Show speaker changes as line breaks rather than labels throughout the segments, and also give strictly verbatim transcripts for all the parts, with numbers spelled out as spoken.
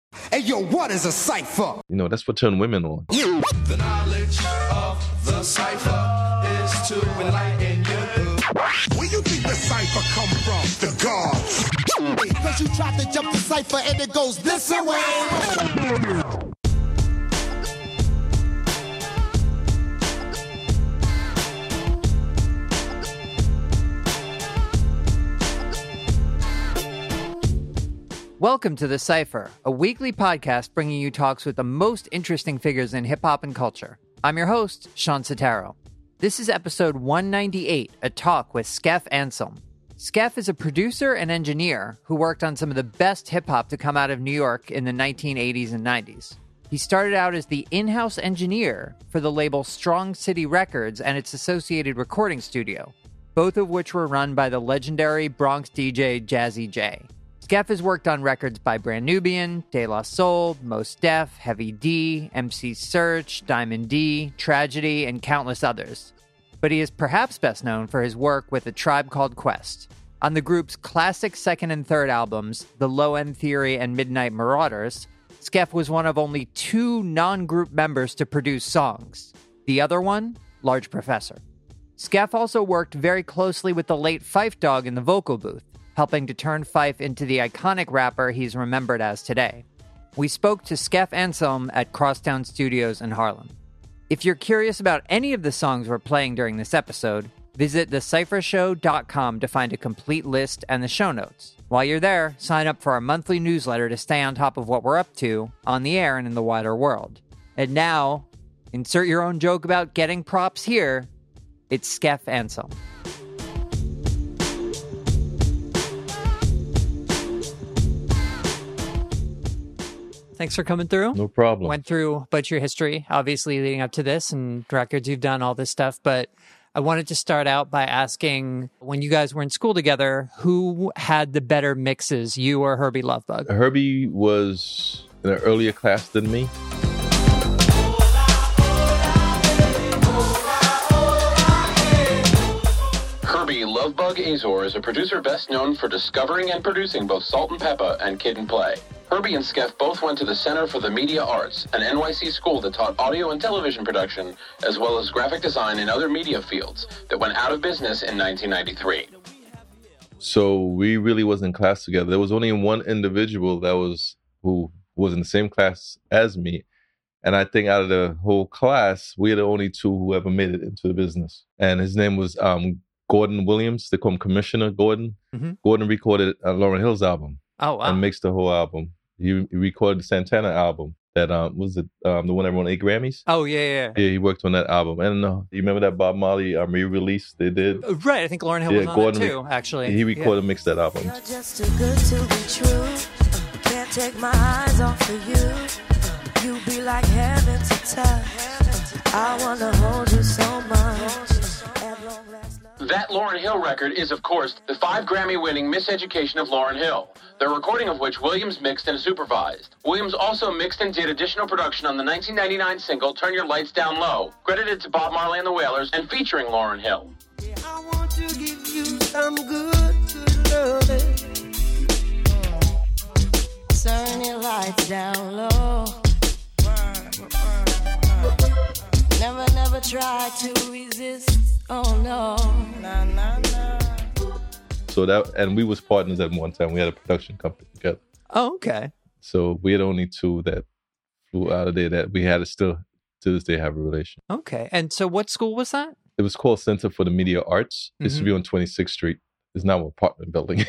Hey, yo, what is a cipher?
You know, that's what turned women on.
The knowledge of the cipher is to enlighten you.
Where you think the cipher come from? The gods. Cause you tried to jump the cipher and it goes this way.
Welcome to The Cypher, a weekly podcast bringing you talks with the most interesting figures in hip-hop and culture. I'm your host, Sean Sotaro. This is episode one ninety-eight, a talk with Skeff Anselm. Skeff is a producer and engineer who worked on some of the best hip-hop to come out of New York in the nineteen eighties and nineties. He started out as the in-house engineer for the label Strong City Records and its associated recording studio, both of which were run by the legendary Bronx D J Jazzy J. Skeff has worked on records by Brand Nubian, De La Soul, Mos Def, Heavy D, M C Serch, Diamond D, Tragedy, and countless others. But he is perhaps best known for his work with A Tribe Called Quest. On the group's classic second and third albums, The Low End Theory and Midnight Marauders, Skeff was one of only two non-group members to produce songs. The other one, Large Professor. Skeff also worked very closely with the late Phife Dawg in the vocal booth, helping to turn Phife into the iconic rapper he's remembered as today. We spoke to Skeff Anselm at Crosstown Studios in Harlem. If you're curious about any of the songs we're playing during this episode, visit the cypher show dot com to find a complete list and the show notes. While you're there, sign up for our monthly newsletter to stay on top of what we're up to on the air and in the wider world. And now, insert your own joke about getting props here. It's Skeff Anselm. Thanks for coming through.
No problem.
Went through a bunch of your history, obviously, leading up to this and records you've done, all this stuff. But I wanted to start out by asking, when you guys were in school together, who had the better mixes, you or Herbie Lovebug?
Herbie was in an earlier class than me.
Herbie Lovebug Azor is a producer best known for discovering and producing both Salt and Peppa and Kid and Play. Herbie and Skeff both went to the Center for the Media Arts, an N Y C school that taught audio and television production, as well as graphic design and other media fields, that went out of business in nineteen ninety-three.
So we really was in class together. There was only one individual that was who was in the same class as me. And I think out of the whole class, we are the only two who ever made it into the business. And his name was um, Gordon Williams. They call him Commissioner Gordon. Mm-hmm. Gordon recorded uh, Lauryn Hill's album.
Oh, wow.
And mixed the whole album. He, he recorded the Santana album. That um, was it um, the one that won eight Grammys?
Oh, yeah, yeah.
Yeah, he worked on that album. And uh, you remember that Bob Marley um, re-release they did?
Right, I think Lauryn Hill
yeah,
was on
Gordon
that too, actually.
He recorded
yeah.
and mixed that album.
You're just too good to be true. Can't take my eyes off of you. You be like heaven to touch. I wanna hold you so much.
That Lauryn Hill record is, of course, the five Grammy-winning Miseducation of Lauryn Hill, the recording of which Williams mixed and supervised. Williams also mixed and did additional production on the nineteen ninety-nine single Turn Your Lights Down Low, credited to Bob Marley and the Wailers and featuring Lauryn Hill.
I want to give you some good, good loving. Turn your lights down low. Never, never try to resist. Oh no. Nah, nah, nah.
So that, and we was partners at one time. We had a production company together.
Oh, okay.
So we had only two that flew out of there that we had to still, to this day, have a relation.
Okay. And so what school was that?
It was called Center for the Media Arts. It used
Mm-hmm.
to be on twenty-sixth Street. It's now an apartment building.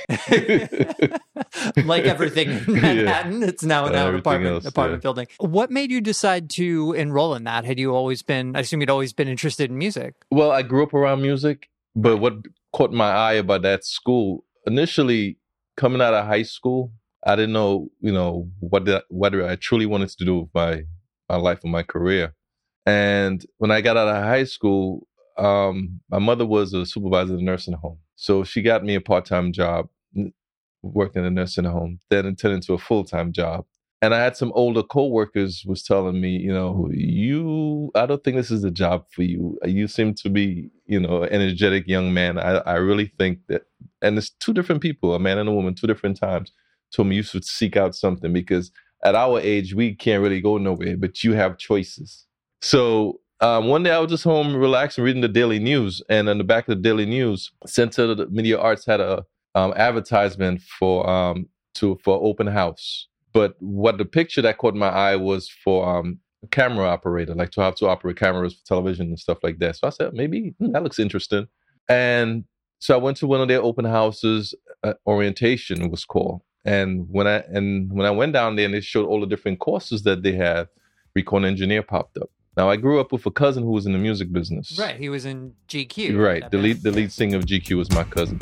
Like everything in Manhattan, yeah. It's now, now an apartment,
else,
apartment
yeah.
building. What made you decide to enroll in that? Had you always been, I assume you'd always been interested in music?
Well, I grew up around music, but what caught my eye about that school, initially coming out of high school, I didn't know, you know, what the, whether I truly wanted to do with my, my life and my career. And when I got out of high school, um, my mother was a supervisor at a nursing home. So she got me a part-time job, worked in a nursing home, then it turned into a full-time job. And I had some older coworkers was telling me, you know, you, I don't think this is a job for you. You seem to be, you know, an energetic young man. I, I really think that, and it's two different people, a man and a woman, two different times, told me you should seek out something because at our age, we can't really go nowhere, but you have choices. So um, one day I was just home relaxing, reading the Daily News. And on the back of the Daily News, Center of the Media Arts had a um, advertisement for um, to for open house. But what the picture that caught my eye was for um, a camera operator, like to have to operate cameras for television and stuff like that. So I said, maybe hmm, that looks interesting. And so I went to one of their open houses, uh, orientation it was called. And when I and when I went down there and they showed all the different courses that they had, recording engineer popped up. Now I grew up with a cousin who was in the music business.
Right, he was in G Q.
Right, the lead the lead singer of G Q was my cousin.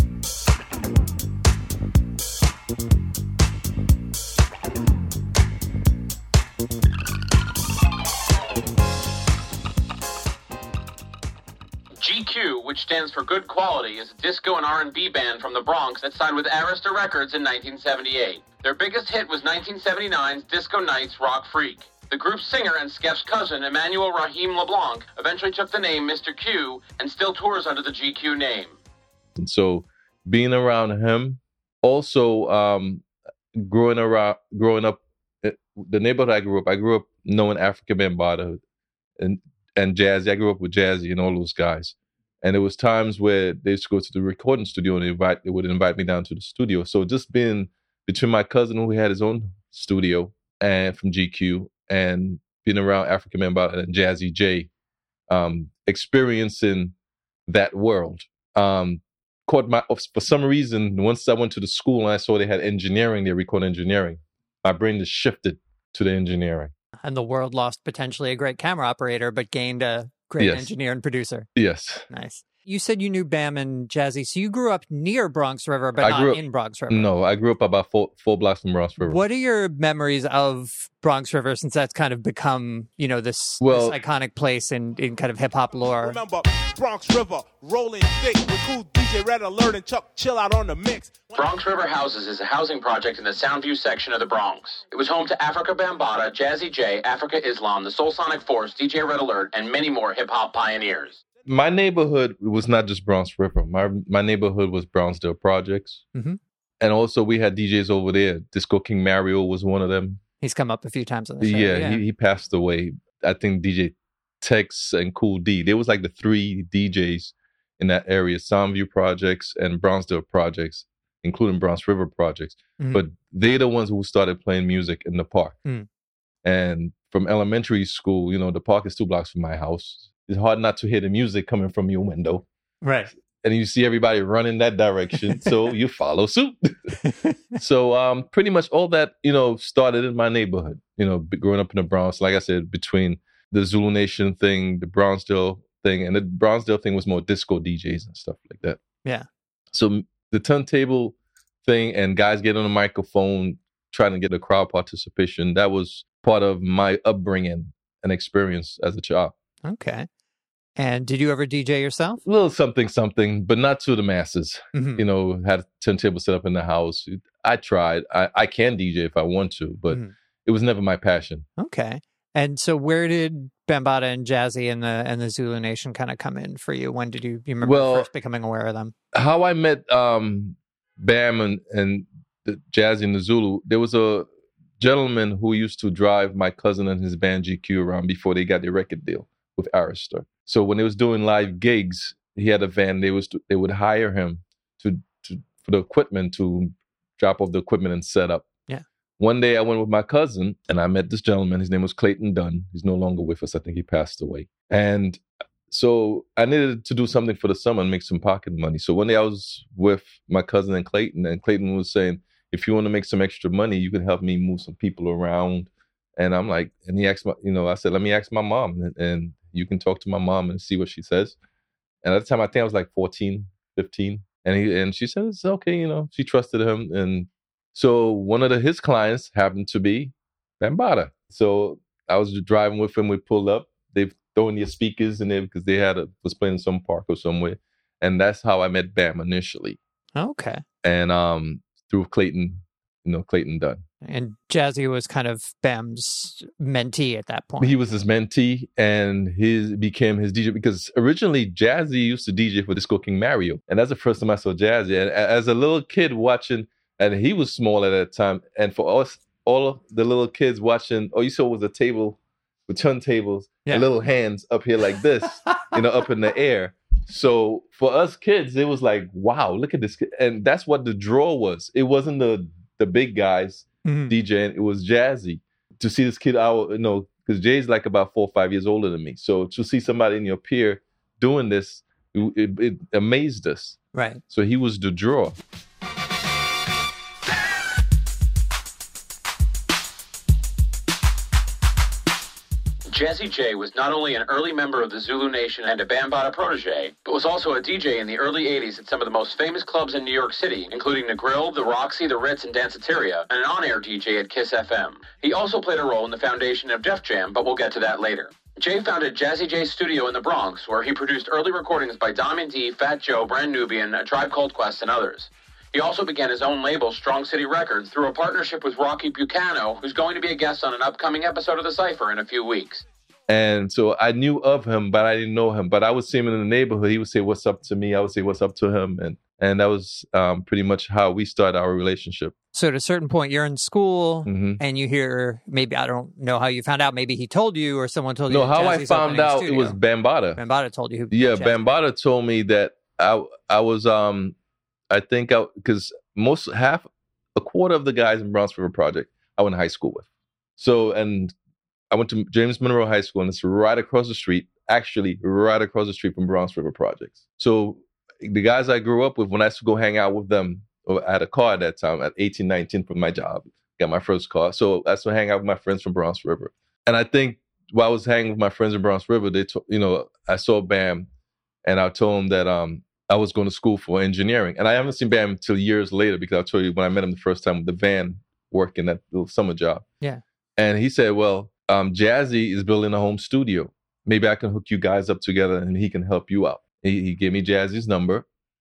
G Q, which stands for Good Quality, is a disco and R and B band from the Bronx that signed with Arista Records in nineteen seventy-eight. Their biggest hit was nineteen seventy-nine's Disco Nights Rock Freak. The group's singer and Skeff's cousin, Emmanuel Rahim LeBlanc, eventually took the name Mister Q and still tours under the G Q name.
And so being around him, also um, growing around, growing up, the neighborhood I grew up, I grew up knowing Africa Bambaataa and and Jazzy. I grew up with Jazzy and all those guys. And there was times where they used to go to the recording studio and they, invite, they would invite me down to the studio. So just being between my cousin who had his own studio and from G Q and being around Africa Bambaataa and Jazzy J, um, experiencing that world. Um, caught my, for some reason, once I went to the school and I saw they had engineering, they record engineering, my brain just shifted to the engineering.
And the world lost potentially a great camera operator, but gained a great
Yes.
engineer and producer.
Yes.
Nice. You said you knew Bam and Jazzy, so you grew up near Bronx River, but
I
not
grew up-
in Bronx River.
No, I grew up about four, four blocks from Bronx River.
What are your memories of Bronx River, since that's kind of become, you know, this,
Well-
this iconic place in, in kind of hip-hop lore?
Remember Bronx River, rolling thick with cool D J Red Alert and Chuck Chill Out on the mix.
Bronx River Houses is a housing project in the Soundview section of the Bronx. It was home to Africa Bambaataa, Jazzy J, Africa Islam, the Soul Sonic Force, D J Red Alert, and many more hip-hop pioneers.
My neighborhood was not just Bronx River. My my neighborhood was Brownsdale Projects.
Mm-hmm.
And also we had D Js over there. Disco King Mario was one of them.
He's come up a few times on the show.
Yeah, He, he passed away. I think D J Tex and Cool D. There was like the three D Js in that area, Soundview Projects and Brownsdale Projects, including Bronx River Projects.
Mhm.
But they're the ones who started playing music in the park.
Mm.
And from elementary school, you know, the park is two blocks from my house. It's hard not to hear the music coming from your window.
Right.
And you see everybody running that direction, so you follow suit. So um, pretty much all that, you know, started in my neighborhood, you know, b- growing up in the Bronx, like I said, between the Zulu Nation thing, the Brownsdale thing, and the Brownsdale thing was more disco D Js and stuff like that.
Yeah.
So m- the turntable thing and guys getting on the microphone, trying to get the crowd participation, that was part of my upbringing and experience as a child.
Okay. And did you ever D J yourself?
A little something, something, but not to the masses.
Mhm.
You know, had a turntable set up in the house. I tried. I, I can D J if I want to, but
Mhm.
it was never my passion.
Okay. And so where did Bambaataa and Jazzy and the and the Zulu Nation kind of come in for you? When did you, you remember
Well-
first becoming aware of them?
How I met um, Bam and, and the Jazzy and the Zulu, there was a gentleman who used to drive my cousin and his band G Q around before they got their record deal with Arista. So when they was doing live gigs, he had a van. They was they would hire him to, to for the equipment, to drop off the equipment and set up.
Yeah.
One day I went with my cousin and I met this gentleman. His name was Clayton Dunn. He's no longer with us. I think he passed away. And so I needed to do something for the summer and make some pocket money. So one day I was with my cousin and Clayton, and Clayton was saying, if you want to make some extra money, you can help me move some people around. And I'm like, and he asked my, you know, I said, let me ask my mom, and, and you can talk to my mom and see what she says. And at the time, I think I was like fourteen, fifteen. And he, and she said, it's okay, you know, she trusted him. And so one of the, his clients happened to be Bambaataa. So I was driving with him, we pulled up, they've thrown their speakers in there because they had a, was playing in some park or somewhere. And that's how I met Bam initially.
Okay.
And um, through Clayton, you know, Clayton Dunn.
And Jazzy was kind of Bam's mentee at that point.
He was his mentee, and his became his D J, because originally Jazzy used to D J for Disco King Mario. And that's the first time I saw Jazzy. And as a little kid watching, and he was small at that time, and for us all of the little kids watching. All you saw was a table with turntables
Yeah.
and little hands up here like this, you know, up in the air. So for us kids, it was like, wow, look at this kid. And that's what the draw was. It wasn't the the big guys
Mhm.
DJing. It was Jazzy. To see this kid out, you know, because Jay's like about four or five years older than me. So to see somebody in your peer doing this, it, it, it amazed us.
Right.
So he was the draw.
Jazzy J was not only an early member of the Zulu Nation and a Bambaataa protege, but was also a D J in the early eighties at some of the most famous clubs in New York City, including the Grill, the Roxy, the Ritz, and Danceteria, and an on-air D J at Kiss F M. He also played a role in the foundation of Def Jam, but we'll get to that later. Jay founded Jazzy J's studio in the Bronx, where he produced early recordings by Diamond D, Fat Joe, Brand Nubian, A Tribe Called Quest, and others. He also began his own label, Strong City Records, through a partnership with Rocky Bucano, who's going to be a guest on an upcoming episode of The Cypher in a few weeks.
And so I knew of him, but I didn't know him. But I would see him in the neighborhood. He would say, what's up to me? I would say, what's up to him? And and that was um, pretty much how we started our relationship.
So at a certain point, you're in school
Mm-hmm.
and you hear, maybe, I don't know how you found out. Maybe he told you or someone told you.
No,
that
how I
Jazzy's
found
opening a
out, it
studio.
was Bambaataa.
Bambaataa told you who.
Yeah,
Jazzy-
Bambaataa told me that I I was um I think I because most half a quarter of the guys in Bronx River Project I went to high school with. So and I went to James Monroe High School, and it's right across the street, actually right across the street from Bronx River Projects. So the guys I grew up with, when I used to go hang out with them, I had a car at that time at eighteen, nineteen from my job, got my first car. So I used to hang out with my friends from Bronx River. And I think while I was hanging with my friends in Bronx River, they, to, you know, I saw Bam, and I told him that um I was going to school for engineering. And I haven't seen Bam until years later, because I told you when I met him the first time with the van working that little summer job.
Yeah.
And he said, well, um, Jazzy is building a home studio. Maybe I can hook you guys up together and he can help you out. He, he gave me Jazzy's number,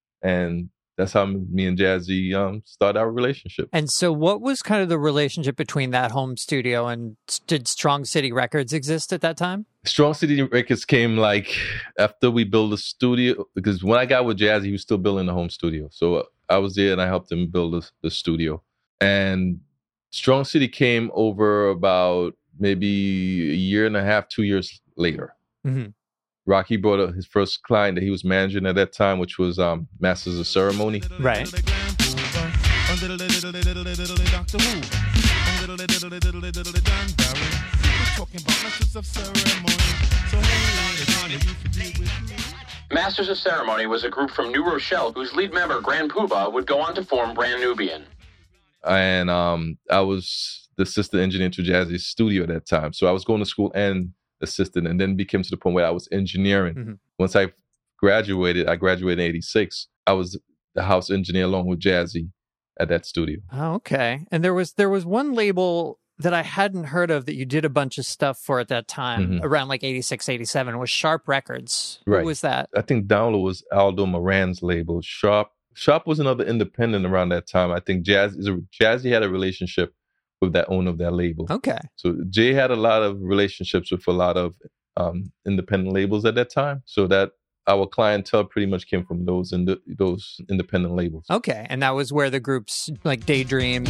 and that's how me and Jazzy um, started our relationship.
And so what was kind of the relationship between that home studio and did Strong City Records exist at that time?
Strong City Records came like after we built the studio, because when I got with Jazzy, he was still building the home studio. So uh, I was there and I helped him build the, the studio. And Strong City came over about maybe a year and a half, two years later.
Mm-hmm.
Rocky brought a, his first client that he was managing at that time, which was um, Masters of Ceremony.
Right.
Masters of Ceremony was a group from New Rochelle whose lead member, Grand Poobah, would go on to form Brand Nubian.
And um, I was the assistant engineer to Jazzy's studio at that time. So I was going to school and assistant, and then became to the point where I was engineering.
Mm-hmm.
Once I graduated, I graduated in eighty-six. I was the house engineer along with Jazzy at that studio.
Oh, okay. And there was there was one label that I hadn't heard of that you did a bunch of stuff for at that time,
Mhm.
around like eighty-six, eighty-seven, was Sharp Records.
Right.
Who was that?
I think Download was Aldo Moran's label. Sharp Sharp was another independent around that time. I think Jazz, Jazzy had a relationship with that owner of that label.
Okay.
So Jay had a lot of relationships with a lot of um, independent labels at that time. So that our clientele pretty much came from those ind- those independent labels.
Okay. And that was where the groups like Daydream.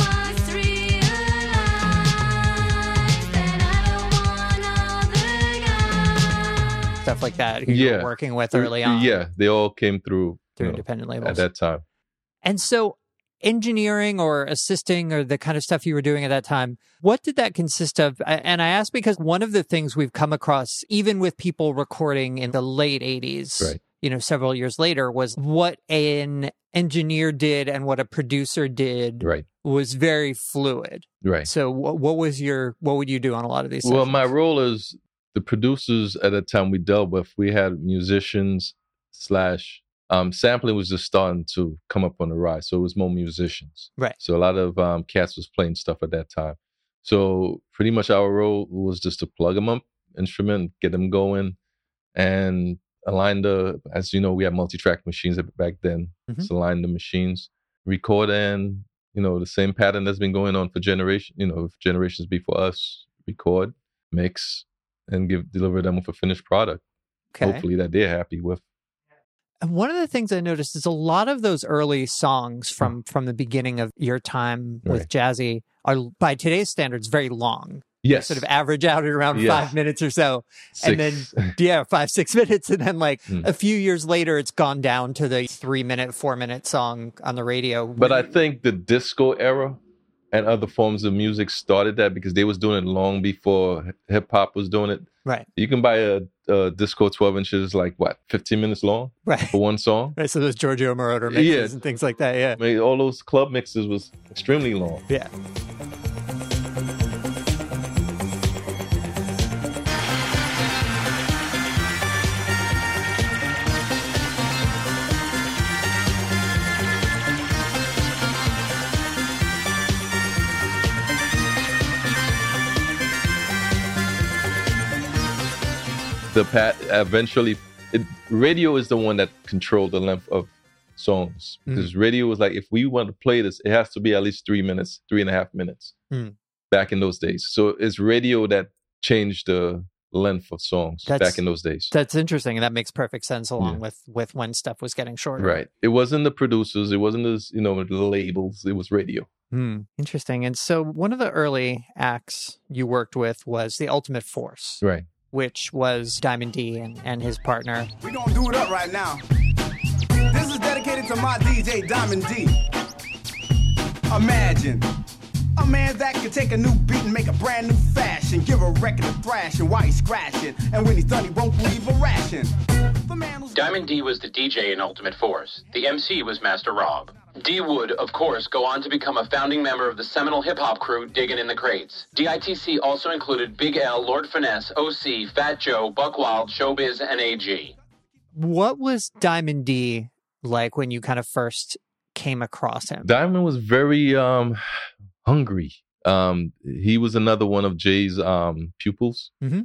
Stuff like that, who you
Yeah.
were working with early on
Yeah, they all came through,
through
you know,
independent labels.
at that time.
And so engineering or assisting or the kind of stuff you were doing at that time, what did that consist of? I- And I ask because one of the things we've come across, even with people recording in the late eighties,
Right.
you know, several years later, was what an engineer did and what a producer did
Right,
was very fluid.
right.
So what, what was your, what would you do on a lot of these
Well,
sessions?
my role is the producers at the time we dealt with. We had musicians slash um, sampling was just starting to come up on the rise, so it was more musicians.
Right.
So a lot of um, cats was playing stuff at that time. So pretty much our role was just to plug them up, instrument, get them going, and align the. As you know, we had multi-track machines back then.
Mhm.
So align the machines, record, and you know the same pattern that's been going on for generation. You know, generations before us. Record, mix, and give deliver them with a finished product.
Okay.
Hopefully that they're happy with.
And one of the things I noticed is a lot of those early songs from from the beginning of your time with
Right.
Jazzy are, by today's standards, very long.
Yes.
Sort of average out at around
Yeah.
five minutes or so.
Six.
And then, yeah, five, six minutes. And then, like,
Mm.
a few years later, it's gone down to the three minute, four minute song on the radio.
But I think the disco era and other forms of music started that because they was doing it long before hip hop was doing it.
Right,
You can buy a, a disco twelve inches, like what, fifteen minutes long
right.
for one song?
Right, so those Giorgio Moroder mixes
Yeah.
and things like that, yeah.
I mean, all those club mixes was extremely long.
Yeah.
The pat eventually, it, radio is the one that controlled the length of songs because radio was like, if we want to play this, it has to be at least three minutes, three and a half minutes.
Mm.
Back in those days, so it's radio that changed the length of songs
That's-
back in those days.
That's interesting. And that makes perfect sense along
Yeah.
with, with when stuff was getting shorter.
Right. It wasn't the producers. It wasn't the, you know, the labels. It was radio.
Hmm. Interesting. And so one of the early acts you worked with was The Ultimate Force,
Right.
which was Diamond D and, and his partner.
We gonna do it up right now. This is dedicated to my D J Diamond D. Imagine a man that can take a new beat and make a brand new fashion, give a record a thrashing while he's scratching, and when he's done he won't leave a ration. The man who's
Diamond D was the D J in Ultimate Force. The M C was Master Rob. D would, of course, go on to become a founding member of the seminal hip-hop crew Diggin' in the Crates. D I T C also included Big L, Lord Finesse, O C, Fat Joe, Buck Wild, Showbiz, and A G.
What was Diamond D like when you kind of first came across him?
Diamond was very um, hungry. Um, he was another one of Jay's um, pupils.
Mhm.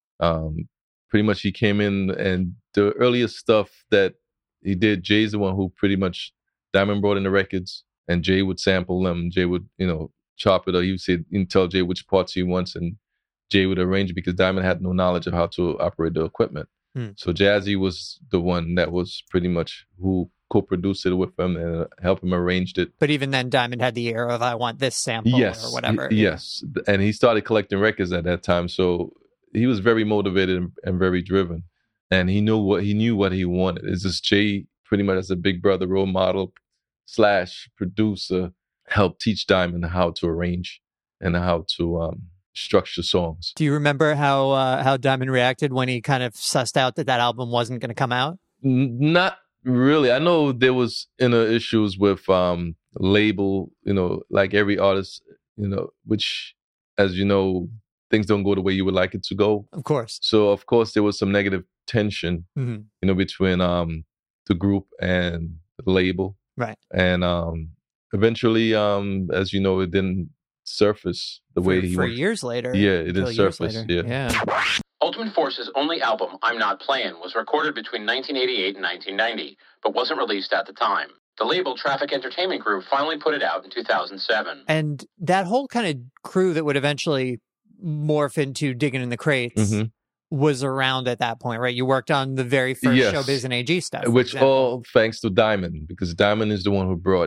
Um, pretty much he came in and the earliest stuff that he did, Jay's the one who pretty much, Diamond brought in the records and Jay would sample them. Jay would, you know, chop it or he would say, he'd tell Jay which parts he wants and Jay would arrange it because Diamond had no knowledge of how to operate the equipment.
Hmm.
So Jazzy was the one that was pretty much who co-produced it with him and helped him arrange it.
But even then, Diamond had the ear of, I want this sample
Yes,
or whatever.
y- yes, and he started collecting records at that time, so he was very motivated and, and very driven, and he knew what he knew what he wanted. It's just Jay, pretty much as a big brother role model slash producer, helped teach Diamond how to arrange and how to um, structure songs.
Do you remember how uh, how Diamond reacted when he kind of sussed out that that album wasn't going to come out?
N- Not really. I know there was inner issues with um label, you know, like every artist, you know, which, as you know, things don't go the way you would like it to go.
Of course.
So of course there was some negative tension,
hmm
you know, between um the group and the label.
Right.
And um eventually, um, as you know, it didn't surface the way
for,
he
for
wanted.
years later.
Yeah, it
until
didn't
years
surface.
later.
Yeah.
yeah.
Ultimate Force's only album, I'm Not Playin', was recorded between nineteen eighty-eight and nineteen ninety, but wasn't released at the time. The label Traffic Entertainment Group finally put it out in two thousand seven.
And that whole kind of crew that would eventually morph into Digging in the Crates
Mhm.
was around at that point, right? You worked on the very first
Yes.
Showbiz and A G stuff. for
Which
example.
all thanks to Diamond, because Diamond is the one who brought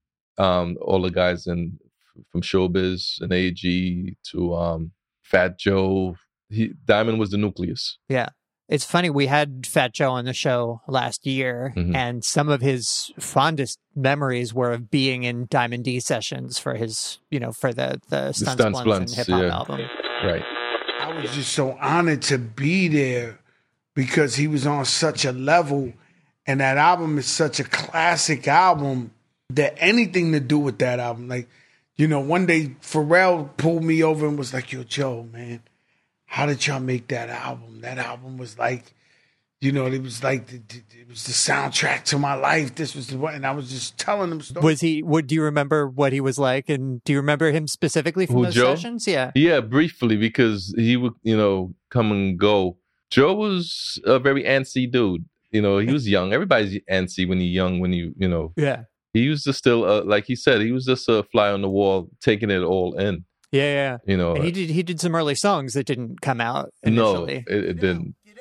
um, all the guys in from Showbiz and A G to um, Fat Joe. He, Diamond was the nucleus.
Yeah. It's funny, we had Fat Joe on the show last year,
Mhm.
and some of his fondest memories were of being in Diamond D sessions for his, you know, for the, the Stunts
Stunts
Blunts and
Blunts,
hip hop
yeah.
album.
Right.
I was just so honored to be there because he was on such a level, and that album is such a classic album that anything to do with that album, like, you know, one day Pharrell pulled me over and was like, "Yo, Joe, man, how did y'all make that album? That album was like, you know, it was like the, the, it was the soundtrack to my life. This was the one," and I was just telling him stories.
Was he, would, do you remember what he was like? And do you remember him specifically from
Who,
those
Joe?
sessions? Yeah.
Yeah, briefly, because he would, you know, come and go. Joe was a very antsy dude. You know, he was young. Everybody's antsy when you're young, when you, you know.
Yeah.
He was just still, uh, like he said, he was just a fly on the wall, taking it all in.
Yeah, yeah.
You know,
And he did he did some early songs that didn't come out
no,
initially.
it, it didn't.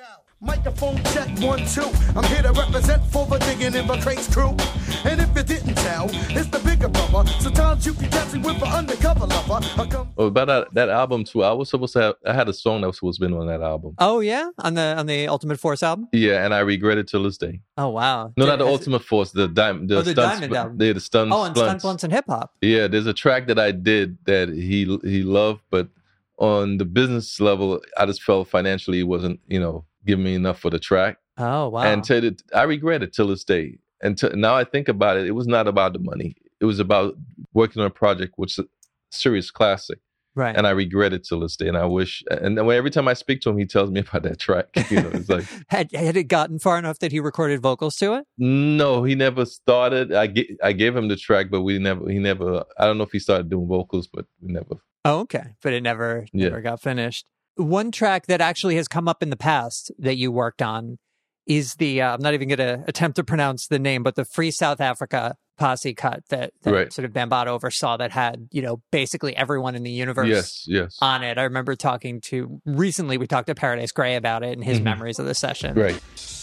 Microphone check one, two. I'm here to represent for the Digging in the Crates crew. And if you didn't tell, it's the bigger brother. Sometimes you can catch me with an undercover lover. I come-
Oh, about that, that album too. I was supposed to have. I had a song that was supposed to be on that album.
Oh yeah, on the on the Ultimate Force album.
Yeah, and I regret it till this day.
Oh wow.
No, not the
Has it-
Ultimate Force. The diamond. The,
Oh, the
Stunt
Diamond
Spl-
album.
The, the Stunt
Oh, and Stunt
Splunts.
Blunts and Hip Hop.
Yeah, there's a track that I did that he he loved, but on the business level, I just felt financially it wasn't, you know, giving me enough for the track.
Oh wow.
And to the, I regret it till this day. And to, now I think about it, it was not about the money. It was about working on a project which is a serious classic.
right.
And I regret it till this day. And I wish, and then every time I speak to him, he tells me about that track. You know, it's like,
had had it gotten far enough that he recorded vocals to it?
no, he never started. I, ga- I gave him the track, but we never, he never, I don't know if he started doing vocals, but we never.
Oh, okay. But it never
Yeah.
never got finished. One track that actually has come up in the past that you worked on is the, uh, I'm not even going to attempt to pronounce the name, but the Free South Africa posse cut that, that
Right.
sort of Bambaataa oversaw that had, you know, basically everyone in the universe
Yes, yes.
on it. I remember talking to, recently we talked to Paradise Gray about it and his
Mhm.
memories of the session.
Right.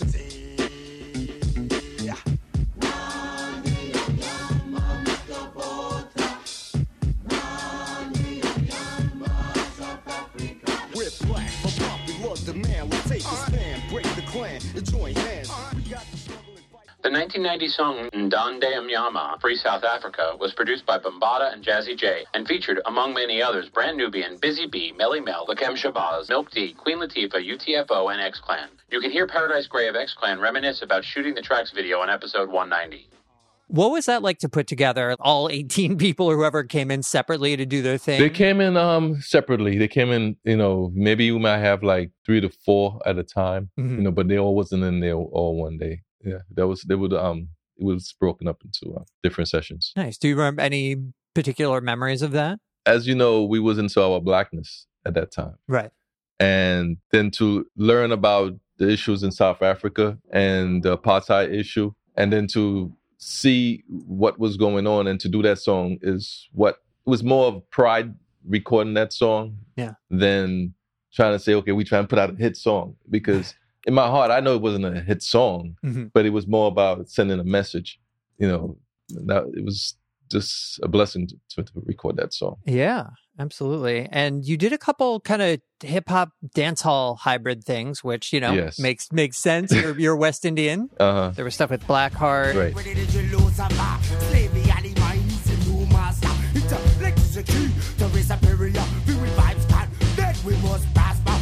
With black, but pop, we love the man. Let's take the stand, break the clan, and join hands. We got the struggle and fight.
The nineteen ninety song Ndande Mnyama, Free South Africa, was produced by Bambaataa and Jazzy J and featured, among many others, Brand Nubian, Busy Bee, Melly Mel, Lakem Shabazz, Milk D, Queen Latifah, U T F O, and X-Clan. You can hear Paradise Gray of X-Clan reminisce about shooting the track's video on episode one ninety.
What was that like to put together all eighteen people or whoever came in separately to do their thing?
They came in um separately. They came in, you know, maybe you might have like three to four at a time,
Mhm.
you know, but they all wasn't in there all one day. Yeah, that was they would um it was broken up into uh, different sessions.
Nice. Do you remember any particular memories of that?
As you know, we was into our blackness at that time,
Right.
and then to learn about the issues in South Africa and the apartheid issue, and then to see what was going on and to do that song is what it was more of pride recording that song
Yeah.
than trying to say, okay, we try and put out a hit song. Because in my heart, I know it wasn't a hit song,
Mhm.
but it was more about sending a message. You know, that it was just a blessing to, to record that song.
Yeah, absolutely. And you did a couple kind of hip hop dance hall hybrid things, which, you know,
Yes.
makes makes sense. You're, you're West Indian.
Uh-huh.
There was stuff with Blackheart.
Right.
Where did you lose a bar? Slavery animal, he's a new master. It's a leg is a key to raise superior. We revive stand, then we must pass back.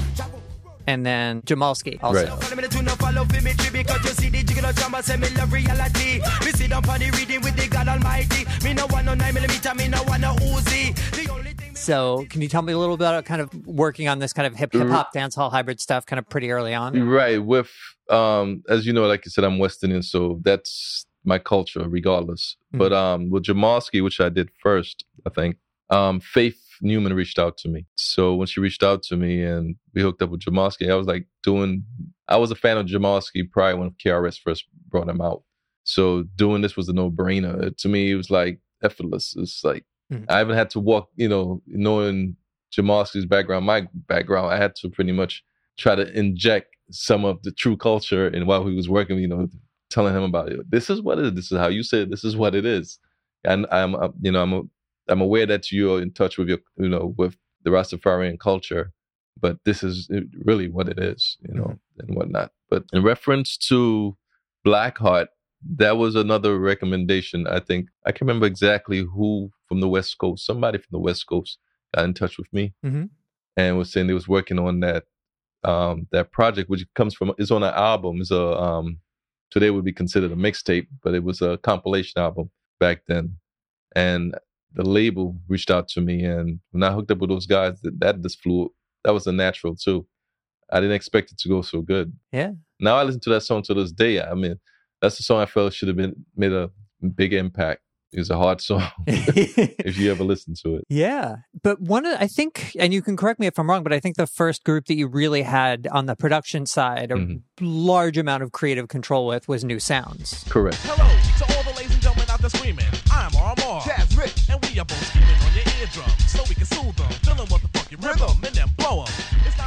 And then Jamalski also.
Right.
Follow me to no follow for me tree because you see the jiggle drama say me love reality. Me sit down on the reading with the God Almighty. Me no want no nine millimeter, me no want no Uzi. The only thing
So can you tell me a little bit about kind of working on this kind of hip hip hop dance hall hybrid stuff kind of pretty early on?
Right. With, um, as you know, like you said, I'm West Indian, so that's my culture regardless.
Mhm.
But um, with Jamalski, which I did first, I think, um, Faith Newman reached out to me. So when she reached out to me and we hooked up with Jamalski, I was like doing, I was a fan of Jamalski prior when K R S first brought him out. So doing this was a no-brainer. To me, it was like effortless. It's like,
Mhm.
I haven't had to walk, you know, knowing Jamalski's background, my background, I had to pretty much try to inject some of the true culture and while he was working, you know, telling him about it. This is what it is. This is how you say it. This is what it is. And I'm, uh, you know, I'm, a, I'm aware that you're in touch with your, you know, with the Rastafarian culture, but this is really what it is, you know, and whatnot. But in reference to Blackheart, that was another recommendation. I think I can't remember exactly who from the West Coast, somebody from the West Coast got in touch with me
Mhm.
and was saying they was working on that, um, that project, which comes from, is on an album. It's a, um, today would be considered a mixtape, but it was a compilation album back then. And the label reached out to me, and when I hooked up with those guys, that, that just flew. That was a natural too. I didn't expect it to go so good.
Yeah.
Now I listen to that song to this day. I mean, that's the song I felt should have been made a big impact. It's a hard song if you ever listen to it.
Yeah. But one of, I think, and you can correct me if I'm wrong, but I think the first group that you really had on the production side a
Mhm.
large amount of creative control with was New Sounds.
Correct.
Hello to all the ladies and gentlemen out there screaming. I'm R M R.
Jazz Rich.
And we are both screaming on your eardrum so we can soothe them. Feeling what the fuck your rhythm and then blow them. It's not intentional.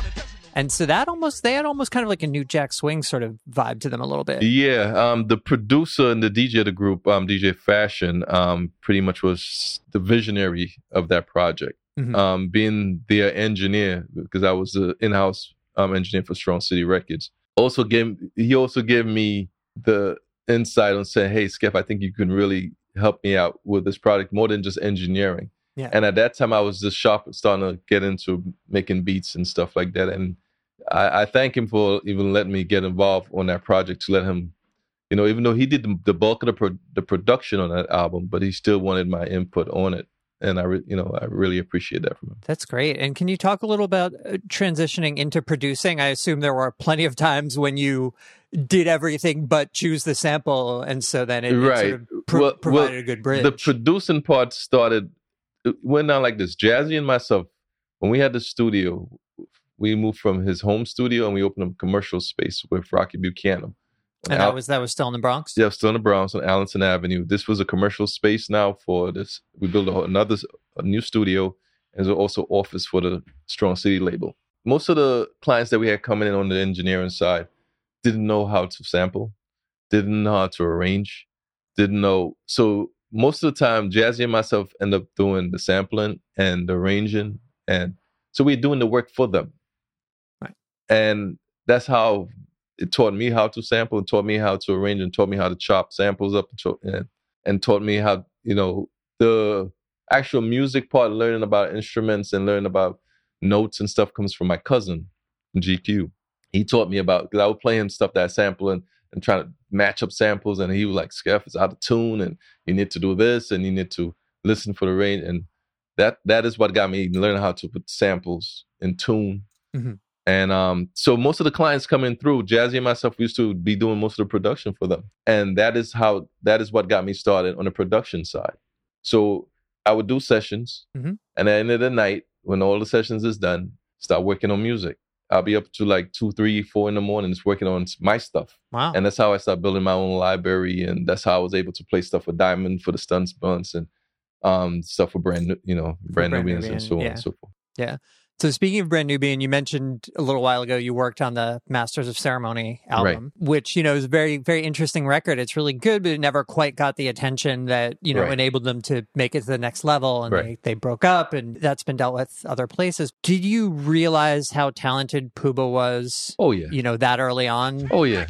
And so that almost, they had almost kind of like a New Jack Swing sort of vibe to them a little bit.
Yeah, um, the producer and the D J of the group, um, D J Fashion, um, pretty much was the visionary of that project.
Mm-hmm.
Um, being their engineer, because I was the in-house um, engineer for Strong City Records. Also gave he also gave me the insight on saying, "Hey, Skeff, I think you can really help me out with this project more than just engineering."
Yeah.
And at that time, I was just sharp, starting to get into making beats and stuff like that. And I, I thank him for even letting me get involved on that project, to let him, you know, even though he did the, the bulk of the pro, the production on that album, but he still wanted my input on it. And I, re- you know, I really appreciate that from him.
That's great. And can you talk a little about uh, transitioning into producing? I assume there were plenty of times when you did everything but choose the sample, and so then it,
right.
it sort of pro-
well,
provided
well,
a good bridge.
The producing part started, it went down like this. Jazzy and myself, when we had the studio, we moved from his home studio and we opened up a commercial space with Rocky Buchanan.
And Al- that was that was still in the Bronx?
Yeah, still in the Bronx on Allenton Avenue. This was a commercial space now for this. We built a, another a new studio, and there's also office for the Strong City label. Most of the clients that we had coming in on the engineering side didn't know how to sample, didn't know how to arrange, didn't know. So most of the time, Jazzy and myself end up doing the sampling and the arranging, and so we're doing the work for them.
Right.
And that's how it taught me how to sample, and taught me how to arrange, and taught me how to chop samples up, and, taught, and, and taught me how, you know, the actual music part, learning about instruments and learning about notes and stuff comes from my cousin, G Q. He taught me about, because I would play him stuff that I sample and, and trying to match up samples, and he was like, Skeff, it's out of tune, and you need to do this, and you need to listen for the range. And that that is what got me learning how to put samples in tune.
Mm-hmm.
And um, so most of the clients coming through, Jazzy and myself used to be doing most of the production for them. And that is how, that is what got me started on the production side. So I would do sessions,
mm-hmm.
and at the end of the night, when all the sessions is done, start working on music. I'll be up to like two, three, four in the morning just working on my stuff.
Wow.
And that's how I started building my own library. And that's how I was able to play stuff for Diamond, for the Stunts Bunts, and um, stuff for Brand, you know, Brand, Brand Nubians, Nubian, and so on
yeah.
and so forth.
Yeah. So speaking of Brand Nubian, you mentioned a little while ago you worked on the Masters of Ceremony album, right. which, you know, is a very, very interesting record. It's really good, but it never quite got the attention that, you know, right. enabled them to make it to the next level. And right. they, they broke up, and that's been dealt with other places. Did you realize how talented Puba was?
Oh, yeah.
You know, that early on?
Oh, yeah.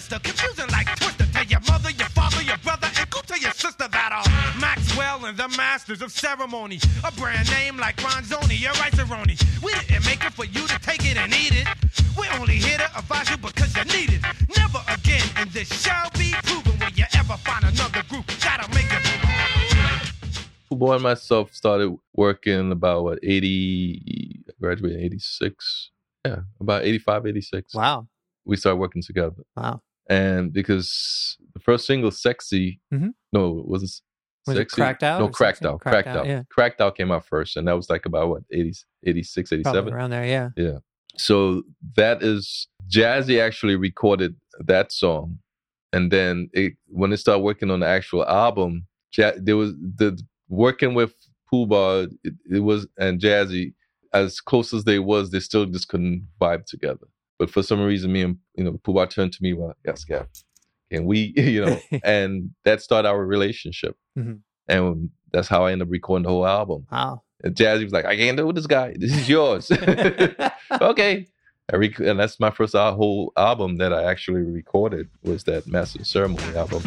Maxwell and the Masters of Ceremony, a brand name like Ronzoni or Rice-A-Roni. We didn't make it for you to take it and eat it. We're only here to advise you because you need it. Never again, and this shall be proven when you ever find another group that'll make it.
Puba and myself started working about what eighty. I graduated in eighty-six. Yeah, about eighty-five, eighty-six.
Wow.
We started working together.
Wow.
And because the first single, Sexy,
mm-hmm.
no, it wasn't
was
Sexy.
It Cracked Out?
No, Cracked Out. Cracked,
Cracked
Out.
Out, yeah.
Cracked Out came out first, and that was like about, what, eighty, eighty-six, eighty-seven?
Probably around there, yeah.
Yeah. So that is, Jazzy actually recorded that song, and then it, when they started working on the actual album, there was, the working with Puba, it, it was, and Jazzy, as close as they was, they still just couldn't vibe together. But for some reason, me and, you know, Puba turned to me, well, yes, yeah. And we, you know, and that started our relationship.
Mm-hmm.
And that's how I ended up recording the whole album.
Wow.
And Jazzy was like, I can't do this guy. This is yours. Okay. I rec- and that's my first uh, whole album that I actually recorded, was that Master Ceremony album.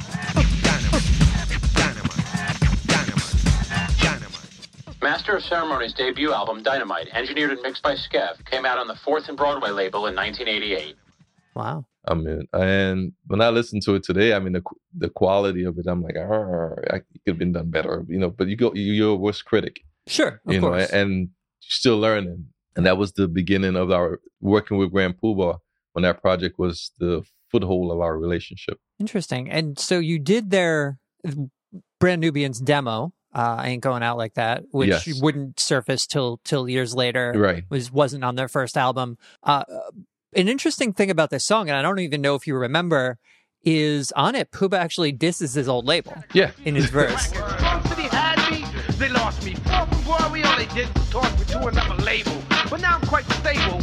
Master of Ceremony's debut album, Dynamite, engineered and mixed by Skeff, came out on the Fourth and Broadway label in nineteen eighty-eight.
Wow.
I mean, and when I listen to it today, I mean, the the quality of it, I'm like, oh, it could have been done better, you know, but you go, you're a worst critic.
Sure, of
you
course.
know, and you're still learning. And that was the beginning of our working with Grand Puba, when that project was the foothold of our relationship.
Interesting. And so you did their Brand Nubians demo, Uh, I Ain't Going Out Like That, which
yes.
wouldn't surface till till years later.
Right.
Was wasn't on their first album. Uh, an interesting thing about this song, and I don't even know if you remember, is on it, Puba actually disses his old label.
Yeah.
In his verse.
City had me, they lost me. Far from boy, we only did talk to another label. But now I'm quite stable. What I say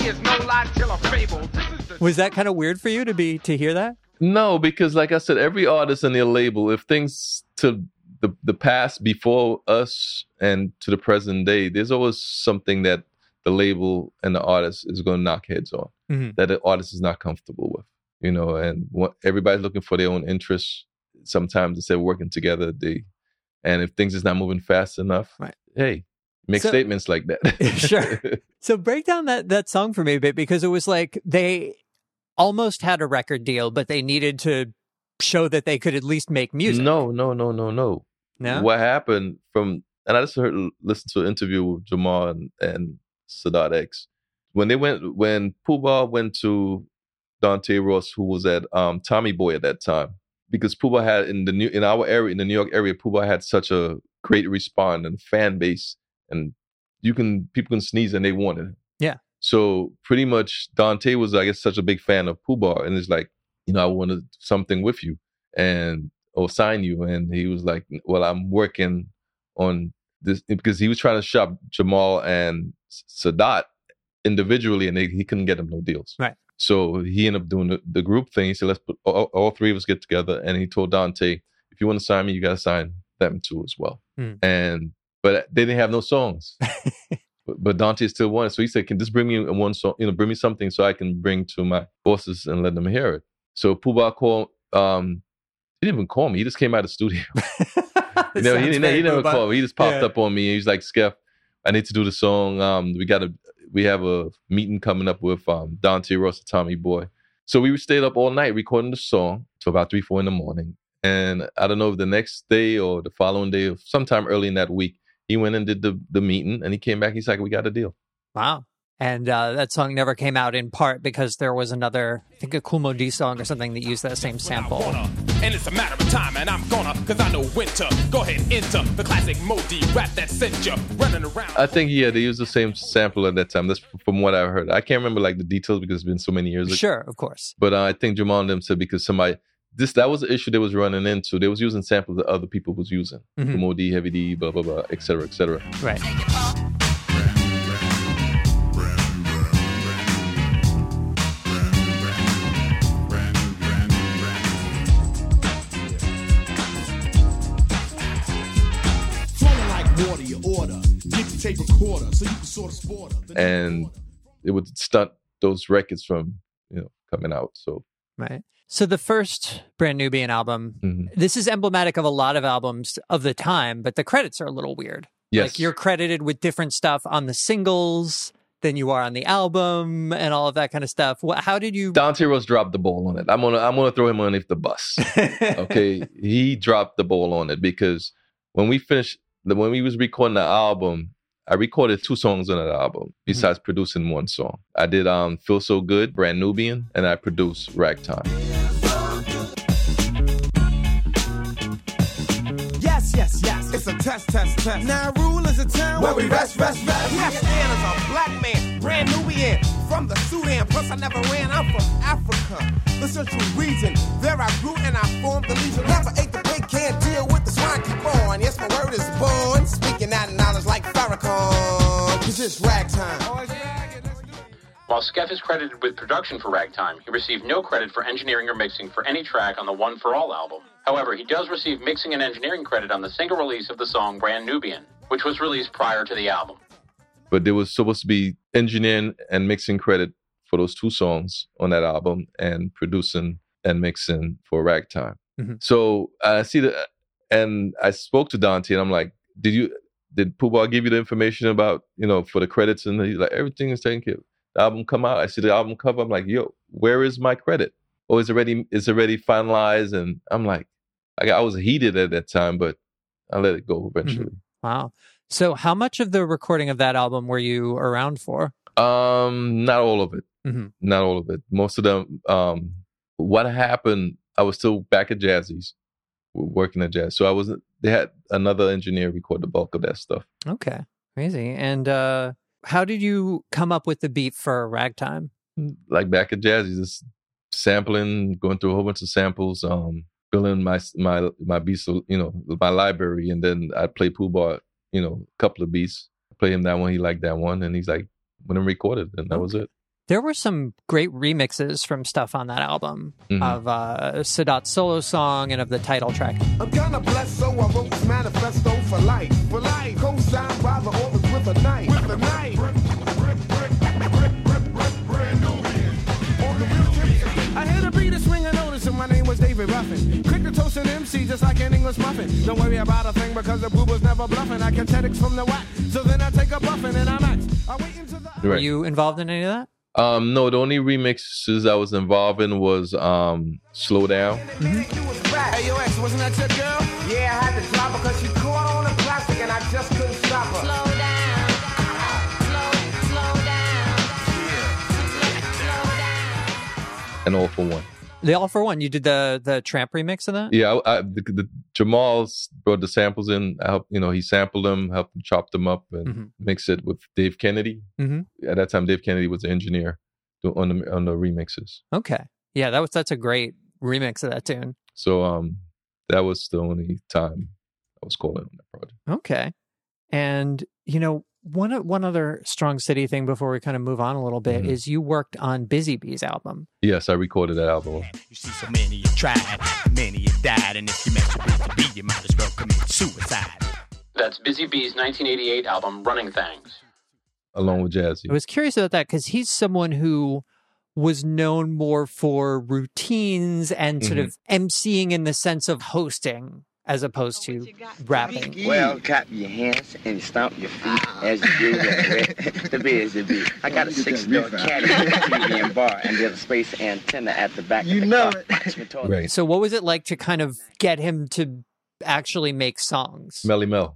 is no lie till a fable. This is the
Was that kind of weird for you to be to hear that?
No, because like I said, every artist and their label, if things to the, the past before us and to the present day, there's always something that the label and the artist is going to knock heads on,
Mm-hmm.
that the artist is not comfortable with, you know, and what, everybody's looking for their own interests. Sometimes instead of working together, they, and if things is not moving fast enough,
Right.
hey, make
So-
statements like that.
Sure. So break down that that song for me a bit, because it was like they almost had a record deal, but they needed to show that they could at least make music.
No, no, no, no, no.
No?
What happened from, and I just heard, listened to an interview with Jamal and, and Sadat X. When they went, when Pooh Bah went to Dante Ross, who was at um, Tommy Boy at that time, because Pooh Bah had in the new, in our area, in the New York area, Pooh Bah had such a great response and fan base, and you can, people can sneeze and they wanted it.
Yeah.
So pretty much Dante was, I guess, such a big fan of Pooh Bah, and it's like, you know, I wanted something with you and or sign you. And he was like, well, I'm working on this, because he was trying to shop Jamal and Sadat individually, and they, he couldn't get them no deals.
Right.
So he ended up doing the, the group thing. He said, let's put all, all three of us get together. And he told Dante, if you want to sign me, you got to sign them too as well.
Hmm.
And, but they didn't have no songs. But, but Dante still wanted. So he said, can this bring me one song, you know, bring me something so I can bring to my bosses and let them hear it. So Pooh Bah called, um, he didn't even call me. He just came out of the studio. you know, he, he, he never called me. He just popped
Yeah.
up on me. He was like, Skeff, I need to do the song. Um, we got to, we have a meeting coming up with um, Dante Ross and Tommy Boy. So we stayed up all night recording the song till about three, four in the morning. And I don't know if the next day or the following day or sometime early in that week, he went and did the, the meeting, and he came back. He's like, we got a deal.
Wow. And uh, that song never came out in part because there was another, I think a Kool Moe Dee song or something that used that same sample.
I wanna, and it's a matter of time, and I'm gonna, cause I know winter. Go ahead, enter the classic Modi rap that sent you running around.
I think, yeah, they used the same sample at that time. That's from what I heard. I can't remember like the details because it's been so many years ago.
Sure, of course.
But uh, I think Jamal and them said because somebody, this that was the issue they was running into. They was using samples that other people was using.
Mhm.
Kool Moe Dee, Heavy D, blah, blah, blah, et cetera, et cetera.
Right.
Flowing like water, you order. Get the tape recorder so you can sort of sport her.
And it would stunt those records from, you know, coming out. So,
Right. So the first Brand Nubian album,
mhm.
this is emblematic of a lot of albums of the time, but the credits are a little weird.
Yes.
Like you're credited with different stuff on the singles than you are on the album and all of that kind of stuff. What, how did you...
Dante Rose dropped the ball on it. I'm gonna I'm gonna throw him underneath the bus. Okay, he dropped the ball on it because when we finished, when we was recording the album, I recorded two songs on that album besides mm-hmm. producing one song. I did um Feel So Good, Brand Nubian, and I produced Ragtime.
Yes, yes, yes. It's a test, test, test. Now, rule is a town where we rest, rest, rest. Yes, Dan is a black man, brand Nubian, from the Sudan. Plus, I never ran. I'm from Africa, the central region. There I grew and I formed the legion. Never ate the pig, can't deal with the swine. Keep on. Yes, my word is born. Speaking that knowledge like Farrakhan. Cause it's ragtime.
While Skeff is credited with production for Ragtime, he received no credit for engineering or mixing for any track on the One For All album. However, he does receive mixing and engineering credit on the single release of the song Brand Nubian, which was released prior to the album.
But there was supposed to be engineering and mixing credit for those two songs on that album and producing and mixing for Ragtime.
Mm-hmm.
So I see that, and I spoke to Dante and I'm like, did you, did Pooh Bah give you the information about, you know, for the credits? And he's like, everything is taken care of. The album come out. I see the album cover. I'm like, yo, where is my credit? Oh, it's already it's already finalized. And I'm like, I, got, I was heated at that time, but I let it go eventually.
Mm-hmm. Wow. So how much of the recording of that album were you around for?
Um, not all of it.
Mm-hmm.
Not all of it. Most of them. Um, what happened? I was still back at Jazzy's, working at Jazz. So I wasn't. They had another engineer record the bulk of that stuff.
Okay, crazy. And uh, how did you come up with the beat for Ragtime?
Like back at Jazzy's, just sampling, going through a whole bunch of samples, um, filling my my my beats, you know, my library, and then I play Pooh Bah, you know, a couple of beats. I play him that one. He liked that one, and he's like, "When I recorded," and that
okay.
was it.
There were some great remixes from stuff on that album
Mhm.
of uh, Sadat's solo song and of the title track.
I'm kinda blessed, so I wrote this manifesto for life. For life, co-signed by the authors with a knife. With a knife. I hear the beat is swinging notice, and my name was David Ruffin. Quick to toast an M C just like an English muffin. Don't worry about a thing because the boo was never bluffing. I catechetics from the whack, so then I take a buffin and I'm at. I wait until the.
Were
Right.
you involved in any of that?
Um, no, the only remixes I was involved in was um, Slow Down.
Hey, yo, X, wasn't that your girl? Yeah, I had to drop her because she caught on the plastic and I just couldn't stop her.
Slow down. Slow, slow down. Slow down.
And All for One.
The All for One. You did the the Tramp remix of that?
Yeah, I, I, the, the Jamal brought the samples in. I helped, you know, he sampled them, helped him chop them up, and
Mhm.
mix it with Dave Kennedy.
Mhm.
At that time, Dave Kennedy was the engineer do- on the on the remixes.
Okay. Yeah, that was that's a great remix of that tune.
So um, that was the only time I was calling on that project.
Okay. And, you know, one o- one other Strong City thing before we kind of move on a little bit
Mhm.
is you worked on Busy Bee's album.
Yes, I recorded that album.
You see so many you tried, many you died, and if you met your Busy Bee, you might as well commit suicide.
That's Busy Bee's nineteen eighty-eight album, Running Things.
Along with Jazzy.
I was curious about that because he's someone who was known more for routines and sort
Mhm.
of emceeing in the sense of hosting as opposed to rapping.
Well, clap your hands and stomp your feet as you do the, the busy bee. I got a six-door caddy with a T V and bar, and there's a space antenna at the back
You
of the
know
car.
it.
Right.
So what was it like to kind of get him to actually make songs?
Melly Mel.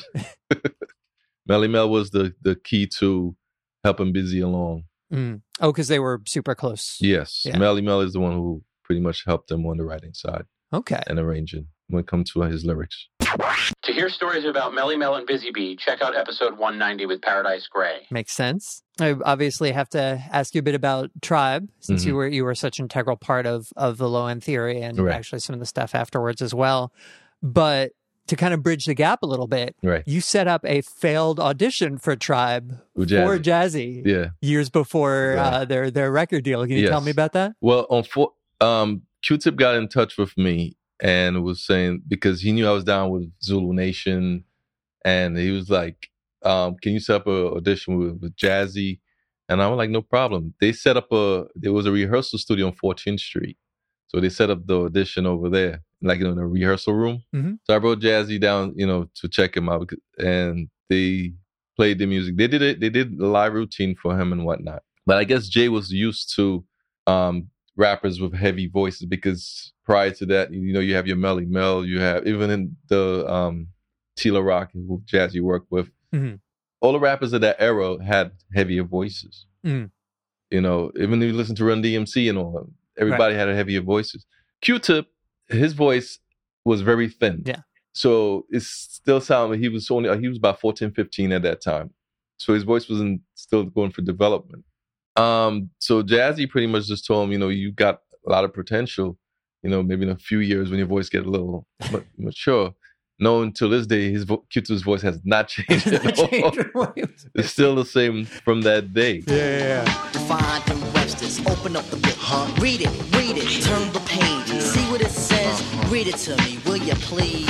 Melly Mel was the, the key to helping Busy along.
Mm. Oh, because they were super close.
Yes.
Yeah.
Melly Mel is the one who pretty much helped him on the writing side
Okay.
and arranging when it comes to his lyrics.
To hear stories about Melly Mel and Busy Bee, check out episode one ninety with Paradise Gray.
Makes sense. I obviously have to ask you a bit about Tribe, since you
Mhm.
were you were such an integral part of of the Low End Theory and
Right.
actually some of the stuff afterwards as well. But to kind of bridge the gap a little bit,
Right.
you set up a failed audition for Tribe
With
for
Jazzy.
Jazzy
Yeah.
years before
Yeah.
uh, their their record deal. Can you tell
Yes.
me about that?
Well, on for, um, Q-Tip got in touch with me and was saying, because he knew I was down with Zulu Nation, and he was like, um, can you set up a audition with, with Jazzy? And I was like, no problem. They set up a, there was a rehearsal studio on fourteenth Street. So they set up the audition over there, like in a rehearsal room.
Mhm.
So I brought Jazzy down, you know, to check him out, and they played the music. They did it. They did a live routine for him and whatnot. But I guess Jay was used to um, rappers with heavy voices, because prior to that, you know, you have your Melly Mel, you have even in the um, Tila Rock, who Jazzy worked with.
Mhm.
All the rappers of that era had heavier voices.
Mm.
You know, even if you listen to Run D M C and all of them, everybody had heavier voices. Q-Tip, his voice was very thin.
Yeah.
So it still sounded, he was only, he was about fourteen, fifteen at that time. So his voice wasn't still going for development. Um, so Jazzy pretty much just told him, you know, you got a lot of potential, you know, maybe in a few years when your voice get a little ma- mature. No, until this day, his vo- Q-Tip's voice has not changed at all. It's still the same from that day.
Yeah, yeah, yeah.
Find them Webster's, open up the book, read it, read it, turn the page, see what it says, read it to me, will you please?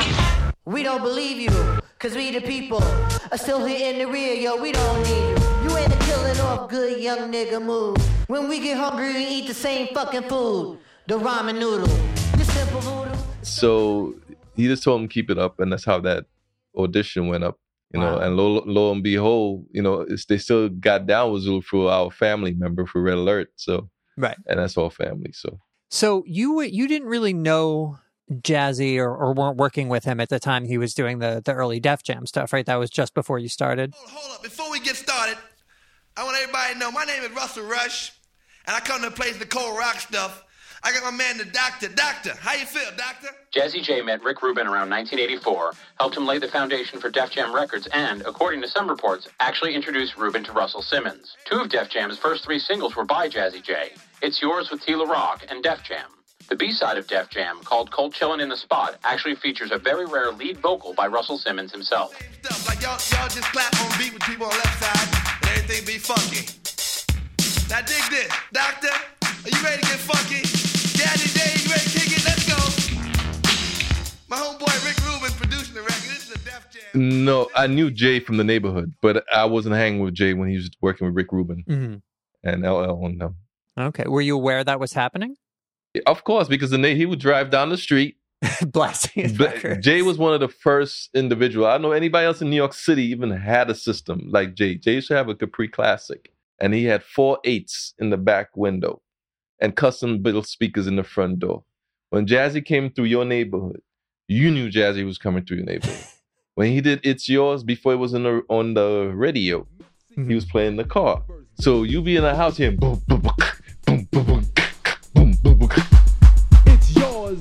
We don't believe you, cause we the people are still here in the rear, yo, we don't need you. You ain't a killing off good young nigga move. When we get hungry, we eat the same fucking food. The ramen noodle, the simple noodle.
So he just told him keep it up, and that's how that audition went up. You know,
Wow.
and lo, lo and behold, you know, it's, they still got down with Zulu through our family member for Red Alert. So,
Right.
and that's all family. So,
So you were- you didn't really know Jazzy or, or weren't working with him at the time he was doing the the early Def Jam stuff, right? That was just before you started.
Hold up, before we get started, I want everybody to know my name is Russell Rush, and I come to play the cold rock stuff. I got my man, the doctor. Doctor, how you feel, doctor?
Jazzy J met Rick Rubin around nineteen eighty-four, helped him lay the foundation for Def Jam Records, and, according to some reports, actually introduced Rubin to Russell Simmons. Two of Def Jam's first three singles were by Jazzy J, It's Yours with Tila Rock and Def Jam. The B-side of Def Jam, called Cold Chillin' in the Spot, actually features a very rare lead vocal by Russell Simmons himself.
Stuff like y'all, y'all just clap on beat with people on left side, and everything be funky. Now dig this. Doctor, are you ready to get funky? Daddy Day, you ready to kick it? Let's go. My homeboy Rick Rubin producing the record. This is a Def Jam.
No, I knew Jay from the neighborhood, but I wasn't hanging with Jay when he was working with Rick Rubin
Mm-hmm.
and L L and them.
Okay. Were you aware that was happening?
Of course, because the na- he would drive down the street.
Blasting his
But
records.
Jay was one of the first individual. I don't know anybody else in New York City even had a system like Jay. Jay used to have a Capri Classic, and he had four eights in the back window and custom built speakers in the front door. When Jazzy came through your neighborhood, you knew Jazzy was coming through your neighborhood. When he did It's Yours before it was in the, on the radio,
Mm-hmm.
he was playing in the car. So you be in the house here, boom, boom, boom, boom, boom, boom, boom, boom, boom.
It's yours.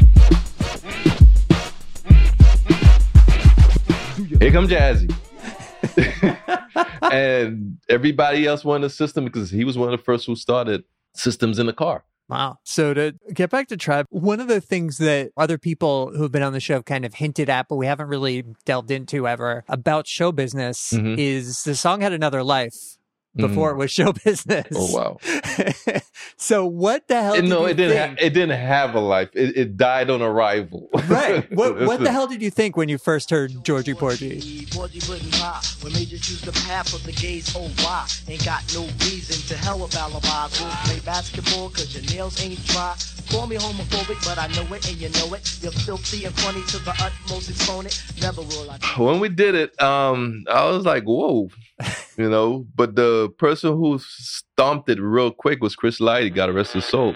Here come Jazzy. And everybody else wanted a system because he was one of the first who started systems in the car.
Wow. So to get back to Tribe, one of the things that other people who've been on the show have kind of hinted at, but we haven't really delved into ever about show business
Mhm.
is the song had another life before
Mm.
it was show business.
Oh, wow.
So what the hell
And
did
no,
you
it didn't.
think?
Ha- it didn't have a life. It, it died on arrival.
Right. What,
This
what the
is-
hell did you think when you first heard Georgie Porgy?
Porgy wouldn't lie. When majors use the path of the gays, oh why? Ain't got no reason to hell with alibis. Go play basketball cause your nails ain't dry. Call me homophobic, but I know it and you know it. You're filthy and funny to the utmost exponent. Never will I.
When we did it, um, I was like, whoa, you know. But the person who stomped it real quick was Chris Lighty, God rest his soul.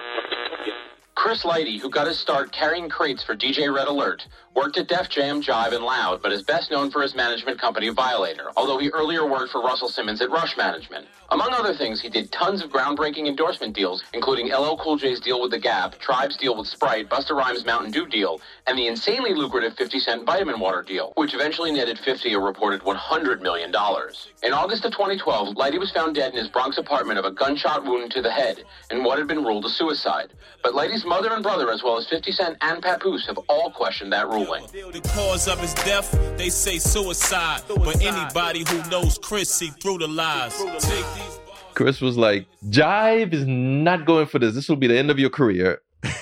Chris Lighty, who got his start carrying crates for D J Red Alert, worked at Def Jam, Jive, and Loud, but is best known for his management company Violator, although he earlier worked for Russell Simmons at Rush Management. Among other things, he did tons of groundbreaking endorsement deals, including L L Cool J's deal with The Gap, Tribe's deal with Sprite, Busta Rhymes' Mountain Dew deal, and the insanely lucrative fifty cent vitamin water deal, which eventually netted fifty a reported one hundred million dollars. In August of twenty twelve, Lighty was found dead in his Bronx apartment of a gunshot wound to the head in what had been ruled a suicide. But Lighty's mother and brother, as well as fifty cent and Papoose, have all questioned that ruling.
The cause of his death, they say suicide. But anybody who knows Chris see through the lies. Take these.
Chris was like, Jive is not going for this. This will be the end of your career.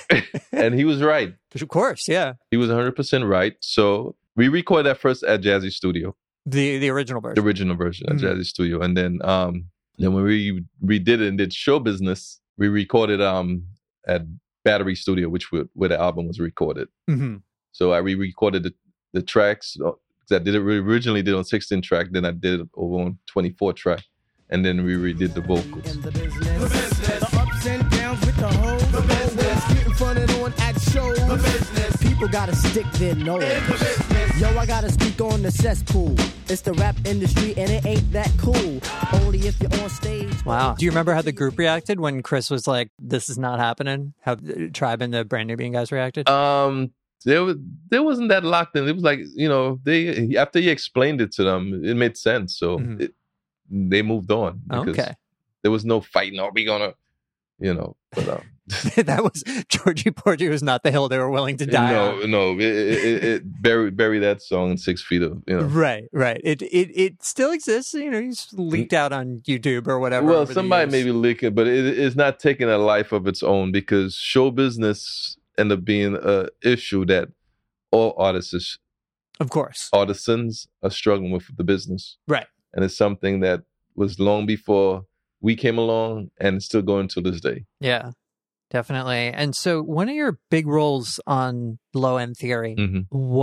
And he was right.
Of course, yeah.
He was one hundred percent right. So we recorded that first at Jazzy Studio,
The the original version.
the original version at
Mhm.
Jazzy Studio. And then um, then when we redid it and did show business, we recorded um at Battery Studio, which w- where the album was recorded.
Mhm.
So I re-recorded the, the tracks. uh, 'cause I did it we originally did on sixteen track, then I did it over on twenty-four track, and then we redid the vocals.
The business. The ups and downs with the hoes. The business. Getting fronted on at shows. The business.
People gotta stick their nose. Yo, I gotta speak on the cesspool. It's the rap industry and it ain't that cool. Only if you're on stage.
Wow. Do you remember how the group reacted when Chris was like, this is not happening? How the Tribe and the Brand Nubian guys reacted?
Um, there was there wasn't that locked in. It was like, you know, they after he explained it to them, it made sense. So
Mhm.
it, they moved on. because
Okay.
There was no fighting. Are we gonna, you know? But um,
That was Georgie Porgy was not the hill they were willing to die
no,
on.
no, it, it, it, it bury bury that song in six feet of, you know.
Right, right. It it it still exists. You know, he's leaked out on YouTube or whatever.
Well,
over the
somebody
years.
may be leaking, but it is not taking a life of its own because show business ended up being a issue that all artists,
Of course.
artisans, are struggling with the business,
Right.
and it's something that was long before we came along, and it's still going to this day.
Yeah. Definitely. And so one of your big roles on Low End Theory
hmm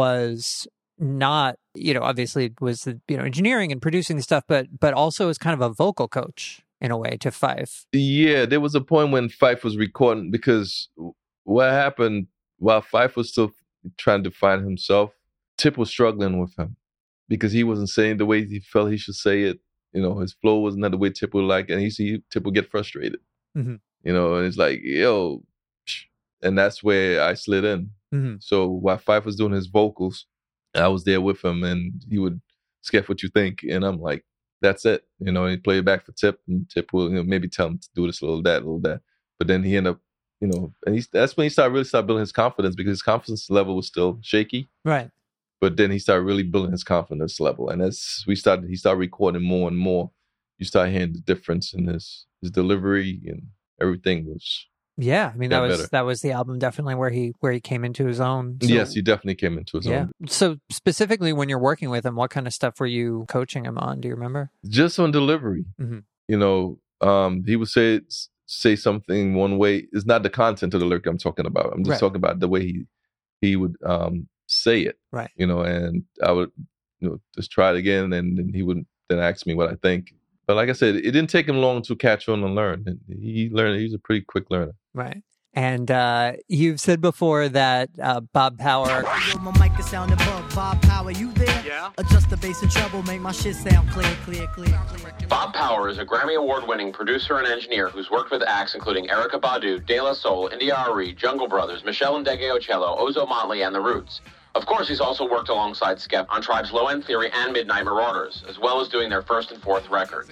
was not, you know, obviously it was the, you know, engineering and producing the stuff, but but also as kind of a vocal coach in a way to Fife.
Yeah, there was a point when Fife was recording because what happened while Fife was still trying to find himself, Tip was struggling with him because he wasn't saying the way he felt he should say it. You know, his flow wasn't the way Tip would like, and he see Tip would get frustrated.
Mhm.
You know, and it's like, yo, psh. And that's where I slid in.
Mhm.
So while Fife was doing his vocals, I was there with him, and he would skeff what you think, and I'm like, that's it. You know, and he played it back for Tip, and Tip will, you know, maybe tell him to do this a little, that, a little, that. But then he ended up, you know, and he, that's when he started really started building his confidence because his confidence level was still shaky.
Right.
But then he started really building his confidence level, and as we started, he started recording more and more. You start hearing the difference in his his delivery and everything was.
Yeah, I mean that was
better.
that was the album definitely where he where he came into his own. So,
yes, he definitely came into his
yeah.
own.
So specifically, when you're working with him, what kind of stuff were you coaching him on? Do you remember?
Just on delivery,
Mhm.
you know, um, he would say say something one way. It's not the content of the lyric I'm talking about. I'm just
Right.
talking about the way he he would um, say it.
Right.
You know, and I would you know just try it again, and then he would then ask me what I think. But like I said, it didn't take him long to catch on and learn. And he learned. He's a pretty quick learner.
Right. And uh, you've said before that uh, Bob Power.
Yo, my mic is sound above. Bob Power, you there? Yeah. Adjust the bass and treble, make my shit sound clear, clear, clear.
Bob Power is a Grammy Award-winning producer and engineer who's worked with acts including Erykah Badu, De La Soul, India Arie, Jungle Brothers, Michelle Ndegeocello, Ozo Motley, and The Roots. Of course, he's also worked alongside Skep on Tribe's Low End Theory and Midnight Marauders, as well as doing their first and fourth records.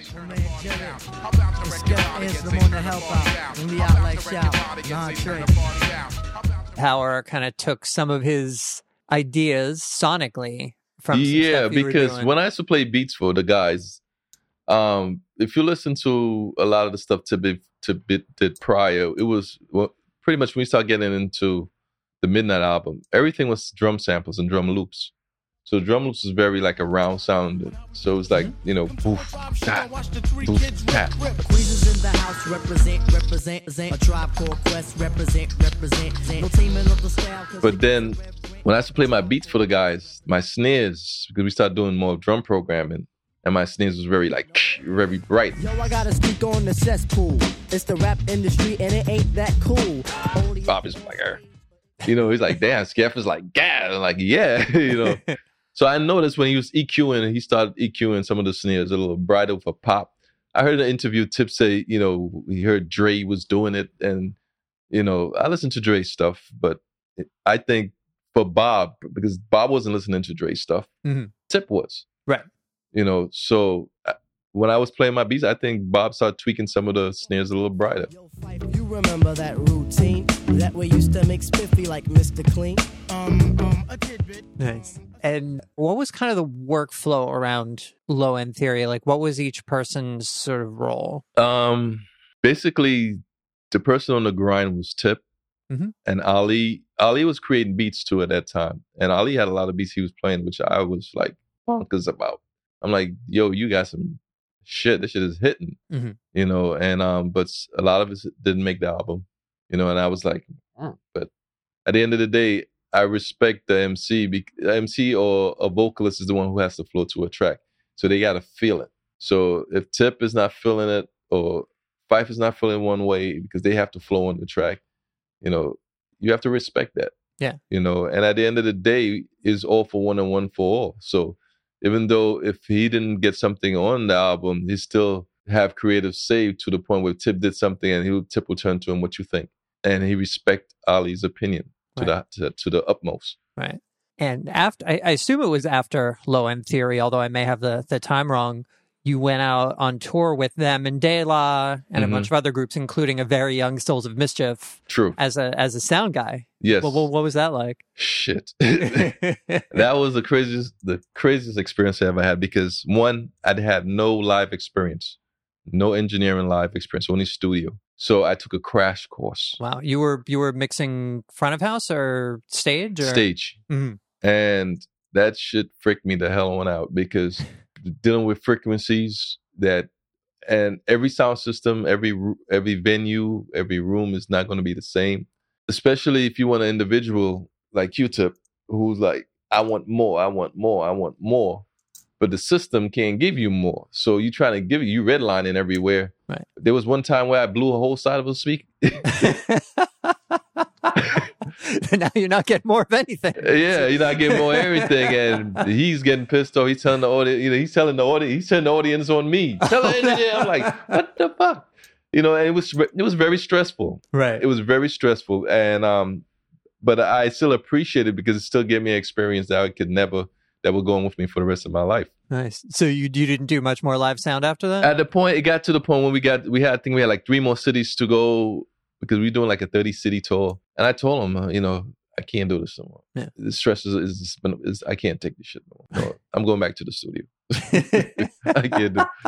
Power kind of took some of his ideas sonically from some
yeah,
stuff you were
because
doing.
when I used to play beats for the guys, um, if you listen to a lot of the stuff Tibit Tibit did prior, it was well, pretty much when we started getting into the Midnight album, everything was drum samples and drum loops. So drum loops is very like a round sound. So it was like, you know, boof, tap, boof, tap.
Queens in the house, represent, represent, represent. A Tribe Called Quest, represent, represent. No teaming up the style.
But then when I used to play my beats for the guys, my snares, because we started doing more drum programming, and my snares was very like, very bright.
Yo, I gotta speak on the cesspool. It's the rap industry and it ain't that cool. Only
Bob is like, er. You know, he's like, damn, Skeff is like, yeah, I'm like, yeah, you know. So I noticed when he was EQing, he started EQing some of the snares a little brighter for pop. I heard an interview, Tip say, you know, he heard Dre was doing it. And, you know, I listened to Dre stuff, but I think for Bob, because Bob wasn't listening to Dre stuff,
mm-hmm.
Tip was.
Right.
You know, so when I was playing my beats, I think Bob started tweaking some of the snares a little brighter.
you remember that routine that we used to make spiffy like Mister Clean. Um, um, a tidbit.
Nice. And what was kind of the workflow around Low End Theory? Like, what was each person's sort of role?
Um, basically, the person on the grind was Tip,
mm-hmm.
and Ali. Ali was creating beats too at that time, and Ali had a lot of beats he was playing, which I was like bonkers about. I'm like, yo, you got some shit. This shit is hitting,
mm-hmm.
you know. And um, but a lot of it didn't make the album, you know. And I was like, mm. but at the end of the day, I respect the M C. The M C or a vocalist is the one who has to flow to a track. So they got to feel it. So if Tip is not feeling it or Fife is not feeling one way because they have to flow on the track, you know, you have to respect that.
Yeah.
You know, and at the end of the day, it's all for one and one for all. So even though if he didn't get something on the album, he still have creative say to the point where Tip did something and he Tip will turn to him, what you think? And he respect Ali's opinion. To,
right.
the, to, to the utmost.
Right. And after, I, I assume it was after Low End Theory, although I may have the, the time wrong, you went out on tour with them and De La and
mm-hmm.
a bunch of other groups, including a very young Souls of Mischief.
True.
As a as a sound guy.
Yes.
Well, what, what was that like?
Shit. That was the craziest, the craziest experience I ever had because one, I'd had no live experience, no engineering live experience, only studio. So I took a crash course.
Wow. You were you were mixing front of house or stage? Or?
Stage.
Mm-hmm.
And that shit freaked me the hell on out because dealing with frequencies that, and every sound system, every every venue, every room is not going to be the same. Especially if you want an individual like Q-Tip who's like, I want more, I want more, I want more. But the system can't give you more. So you trying to give it, you redlining everywhere.
Right.
There was one time where I blew a whole side of a speaker.
Now you're not getting more of anything.
Yeah, you're not getting more of everything. And he's getting pissed off. He's telling the audience, you know, he's telling the audience, he's telling the audience on me. Tell the engineer. I'm like, what the fuck? You know, and it was it was very stressful.
Right.
It was very stressful. And um, but I still appreciate it because it still gave me an experience that I could never that will go on with me for the rest of my life.
Nice. So you you didn't do much more live sound after that?
At the point, it got to the point when we got, we had, I think we had like three more cities to go because we were doing like a thirty city tour. And I told him, uh, you know, I can't do this no more.
Yeah.
The stress is, is, is, I can't take this shit no more. No, I'm going back to the studio. I can't do it.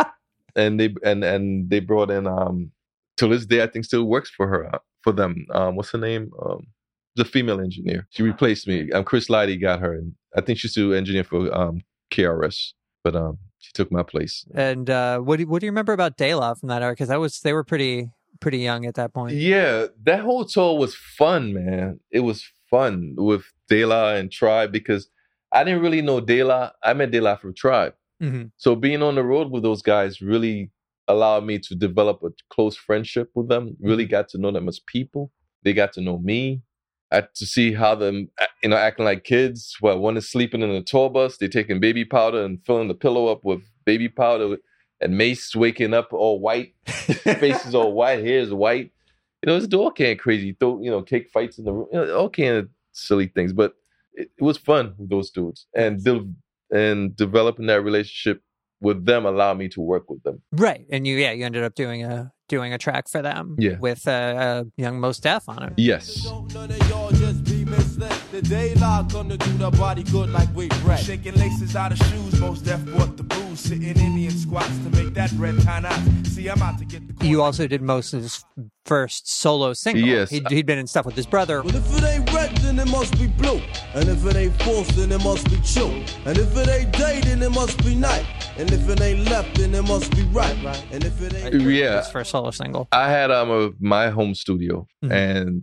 and they and and they brought in um to this day I think still works for her uh, for them. Um, what's her name? Um, the female engineer. She replaced me. Um, Chris Lighty got her, and I think she's still engineer for um K R S, but um she took my place.
And uh, what do what do you remember about De La from that era? Because that was they were pretty pretty young at that point.
Yeah, that whole tour was fun, man. It was fun with De La and Tribe because I didn't really know De La. I met De La from Tribe.
Mm-hmm.
So being on the road with those guys really allowed me to develop a close friendship with them. Really got to know them as people. They got to know me. I had to see how them, you know, acting like kids. Well, one is sleeping in a tour bus. They're taking baby powder and filling the pillow up with baby powder. And Mace waking up all white. Face is all white. Hair is white. You know, it's all kind of crazy. Throw, you know, cake fights in the room. You know, all kind of silly things. But it, it was fun with those dudes. And de- and developing that relationship with them allowed me to work with them.
Right. And you, yeah, you ended up doing a doing a track for them.
Yeah.
With uh, uh, young Mos Def on it.
Yes.
None of y'all just be misled. The De La gonna do the body good like we bread. Shaking laces out of shoes, Mos Def bought the booze. Sitting Indian squats to make that bread kind of. See, I'm out to get the.
You also did Mos' first solo single.
Yes.
He'd, he'd been in stuff with his brother.
Well, if it ain't red, then it must be blue. And if it ain't false, then it must be true. And if it ain't day, then it must be night. And if it ain't left, then it must be right. And if it ain't...
Yeah.
His first solo single.
I had um a, my home studio,
Mhm.
and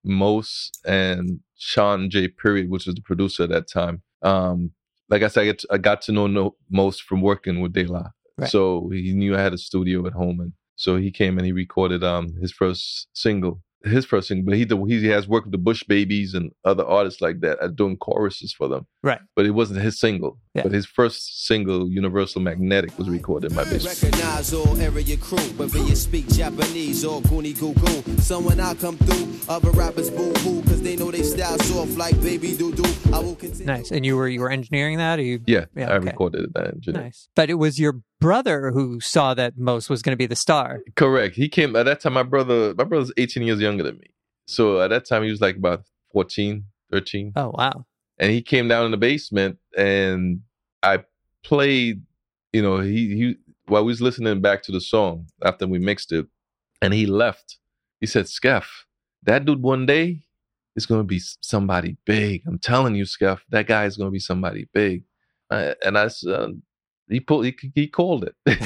Mos and Sean J. Period, which was the producer at that time. Um, like I said, I, get to, I got to know no, Mos from working with De La.
Right.
So he knew I had a studio at home, and so he came and he recorded um his first single, his first single. But he he has worked with the Bush Babies and other artists like that at doing choruses for them.
Right.
But it wasn't his single.
Yeah.
But his first single, Universal Magnetic, was recorded in my basement.
Recognize all area crew, whether you speak Japanese or Goonie Goo Goo. So when I come through, other rappers boo hoo, cause they know they style soft like Baby Doo Doo. I will continue.
Nice. And you were you were engineering that? Or you?
Yeah,
Yeah,
I
okay.
recorded that. engineer.
Nice. But it was your brother who saw that Mos was going to be the star.
Correct. He came at that time. My brother, my brother's eighteen years younger than me. So at that time, he was like about fourteen, thirteen.
Oh, wow.
And he came down in the basement, and I played, you know, he, he while we was listening back to the song after we mixed it, and he left. He said, Skeff, that dude one day is going to be somebody big. I'm telling you, Skeff, that guy is going to be somebody big. Uh, and I uh, he pulled, he, he called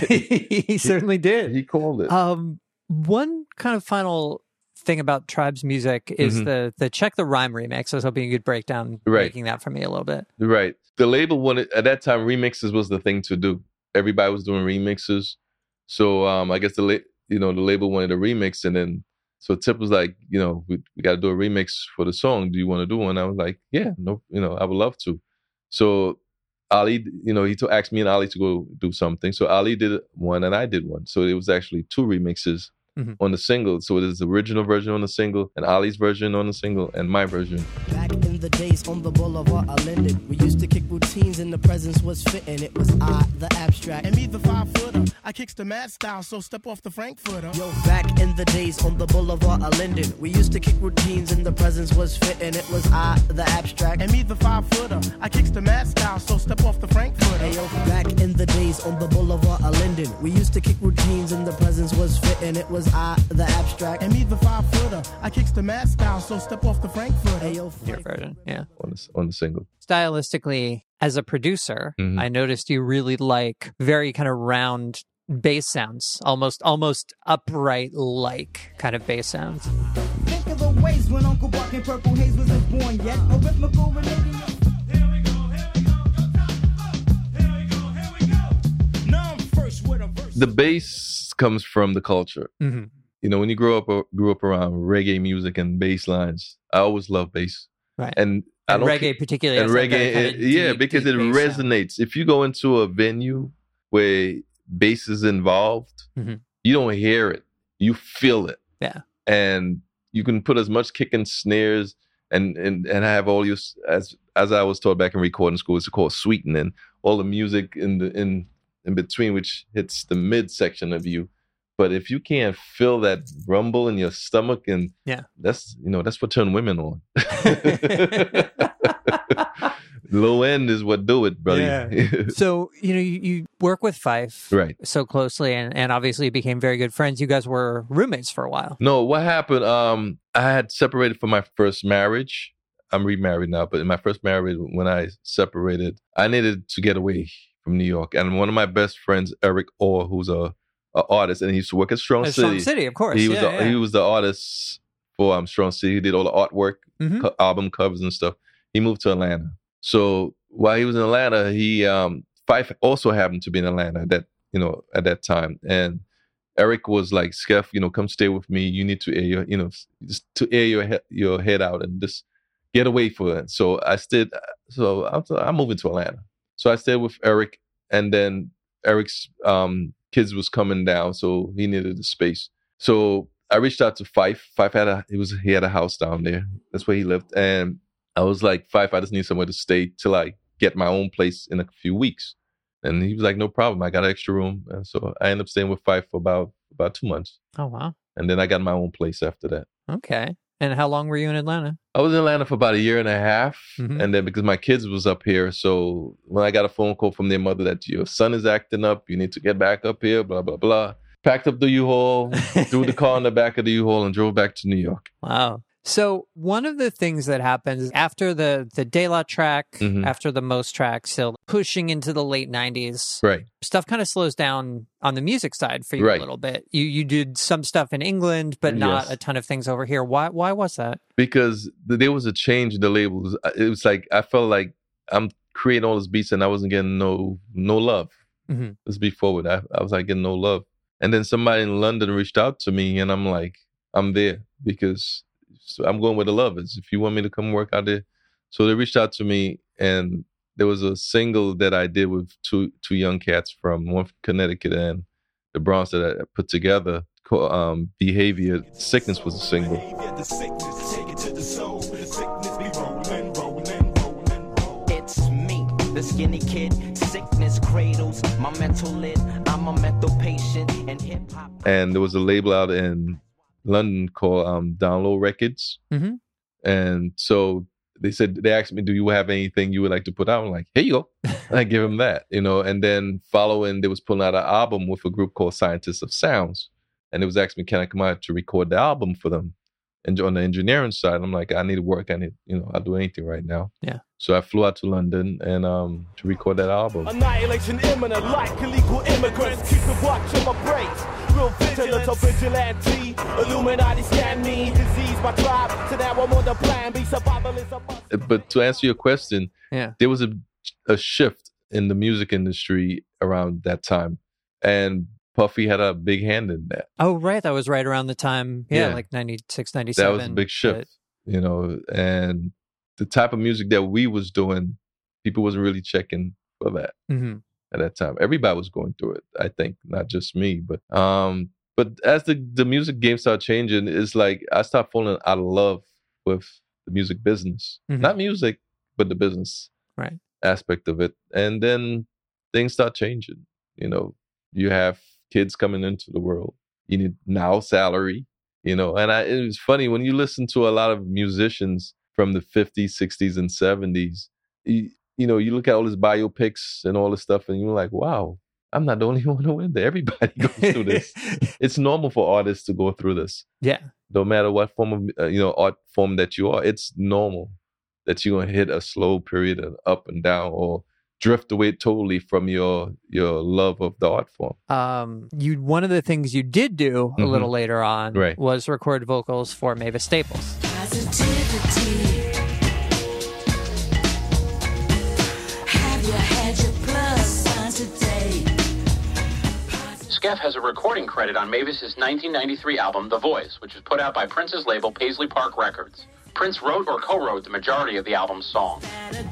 it.
He certainly did.
He called it.
Um, one kind of final thing about Tribe's music is
Mhm.
the the Check the Rhyme remix. I was hoping you could break down
Right.
making that for me a little bit.
Right. The label wanted, at that time, remixes was the thing to do. Everybody was doing remixes. So um, I guess the la- you know the label wanted a remix, and then so Tip was like, you know, we, we got to do a remix for the song. Do you want to do one? I was like, yeah, no, you know, I would love to. So Ali, you know, he to, asked me and Ali to go do something. So Ali did one, and I did one. So it was actually two remixes
Mhm.
on the single. So it is the original version on the single, and Ali's version on the single, and my version.
Back in the days on the boulevard I landed, we used to kick routines and the presence was fitting. It was I, the abstract.
And me, the five footer. I kicks the mad style, so step off the Frankfurter.
Yo, back in the days on the boulevard I landed, we used to kick routines and the presence was fitting. It was I, the abstract.
And me, the five footer. I kicks the mad style, so step off the Frankfurter.
Hey yo, back in the days on the boulevard I landed, we used to kick routines and the presence was fitting. It was I, the abstract.
And me, the five footer. I kicks the mad style, so step off the Frankfurter.
Hey yo,
Your version, yeah.
On the, on the single.
Stylistically, as a producer,
Mhm.
I noticed you really like very kind of round bass sounds, almost almost upright like kind of bass sounds.
Think of the ways when Uncle Buck and Purple Haze wasn't born yet. A rhythmical relating.
The bass comes from the culture.
Mm-hmm.
You know, when you grow up uh, grew up around reggae music and bass lines, I always love bass.
Right.
And, I
And
don't
reggae
ca-
particularly.
and
has that very
reggae,
kind
it-
of
yeah,
deep,
because
deep
it
bass sound.
resonates. If you go into a venue where bass is involved,
Mhm.
you don't hear it, you feel it.
Yeah.
And you can put as much kick and snares and and and have all your, as as I was taught back in recording school, it's called sweetening, all the music in the in in between, which hits the mid section of you. But if you can't feel that rumble in your stomach, and
Yeah.
that's, you know, that's what turn women on. Low end is what do it, brother.
Yeah. So, you know, you, you work with Phife
right.
so closely, and, and obviously you became very good friends. You guys were roommates for a while.
No, what happened, um, I had separated from my first marriage. I'm remarried now, but in my first marriage, when I separated, I needed to get away from New York. And one of my best friends, Eric Orr, who's a, a artist, and he used to work at Strong
At
City.
Strong City, of course.
He was
yeah,
the,
yeah.
he was the artist for um, Strong City. He did all the artwork,
Mhm.
co- album covers and stuff. He moved to Atlanta. So while he was in Atlanta, he um, Phife also happened to be in Atlanta at that you know at that time. And Eric was like, "Skeff, you know, come stay with me. You need to air your you know just to air your he- your head out and just get away for it." So I stayed. So I'm, I'm moving to Atlanta. So I stayed with Eric, and then Eric's um, kids was coming down, so he needed the space. So I reached out to Phife. Phife had a he was he had a house down there. That's where he lived, and I was like, Phife, I just need somewhere to stay till I get my own place in a few weeks. And he was like, no problem. I got an extra room. And so I ended up staying with Phife for about about two months.
Oh, wow.
And then I got my own place after that.
Okay. And how long were you in Atlanta?
I was in Atlanta for about a year and a half.
Mhm.
And then because my kids was up here, so when I got a phone call from their mother that your son is acting up, you need to get back up here, blah, blah, blah. Packed up the U-Haul, threw the car in the back of the U-Haul and drove back to New York.
Wow. So one of the things that happens after the, the De La track,
Mhm.
after the Most track, so pushing into the late nineties,
Right.
stuff kind of slows down on the music side for you
Right.
a little bit. You you did some stuff in England, but not
Yes.
a ton of things over here. Why Why was that?
Because th- there was a change in the labels. It was like I felt like I'm creating all these beats and I wasn't getting no no love.
Mhm.
Let's be forward. I, I was like getting no love. And then somebody in London reached out to me, and I'm like, I'm there because so I'm going where the love is. If you want me to come work out there, so they reached out to me, and there was a single that I did with two two young cats from one from Connecticut and the Bronx that I put together. Called, um, Behavior Sickness was a single.
The sickness, take it to the soul. The sickness be rolling, rolling, rolling, rolling.
It's me, the skinny kid. Sickness cradles my mental lid. I'm a mental patient and hip hop.
And there was a label out in London called um, Download Records.
Mhm.
And so they said, they asked me, do you have anything you would like to put out? I'm like, here you go. And I give them that, you know. And then following, they was pulling out an album with a group called Scientists of Sounds. And it was asking me, can I come out to record the album for them? And on the engineering side, I'm like, I need to work. I need, you know, I'll do anything right now.
Yeah.
So I flew out to London and um, to record that album.
Annihilation imminent like illegal immigrants. Keep the watch on my brakes. Real vigilant or vigilante. Illuminati scan me. Disease my tribe. So now I'm on the plan. Be survival is a must.
But to answer your question,
Yeah.
there was a, a shift in the music industry around that time. And Puffy had a big hand in that.
Oh, right. That was right around the time. Yeah,
Yeah.
like ninety-six,
That
ninety-seven.
was a big shift, you know, and the type of music that we was doing, people wasn't really checking for that
hmm
at that time. Everybody was going through it, I think, not just me. But um, but as the, the music game started changing, it's like I started falling out of love with the music business.
Mhm.
Not music, but the business
Right.
aspect of it. And then things start changing. You know, you have kids coming into the world. You need now salary, you know. And I, it was funny when you listen to a lot of musicians from the fifties, sixties, and seventies. You, you know, you look at all these biopics and all this stuff, and you're like, wow, I'm not the only one who went there. Everybody goes through this. It's normal for artists to go through this.
Yeah.
No matter what form of uh, you know art form that you are, it's normal that you're gonna hit a slow period and up and down, or drift away totally from your your love of the art form.
Um, you one of the things you did do a
Mhm.
little later on
Right.
was record vocals for Mavis Staples.
Positivity. Have you had your plus sign today?
Skeff has a recording credit on Mavis's nineteen ninety-three album, The Voice, which was put out by Prince's label Paisley Park Records. Prince wrote or co-wrote the majority of the album's songs.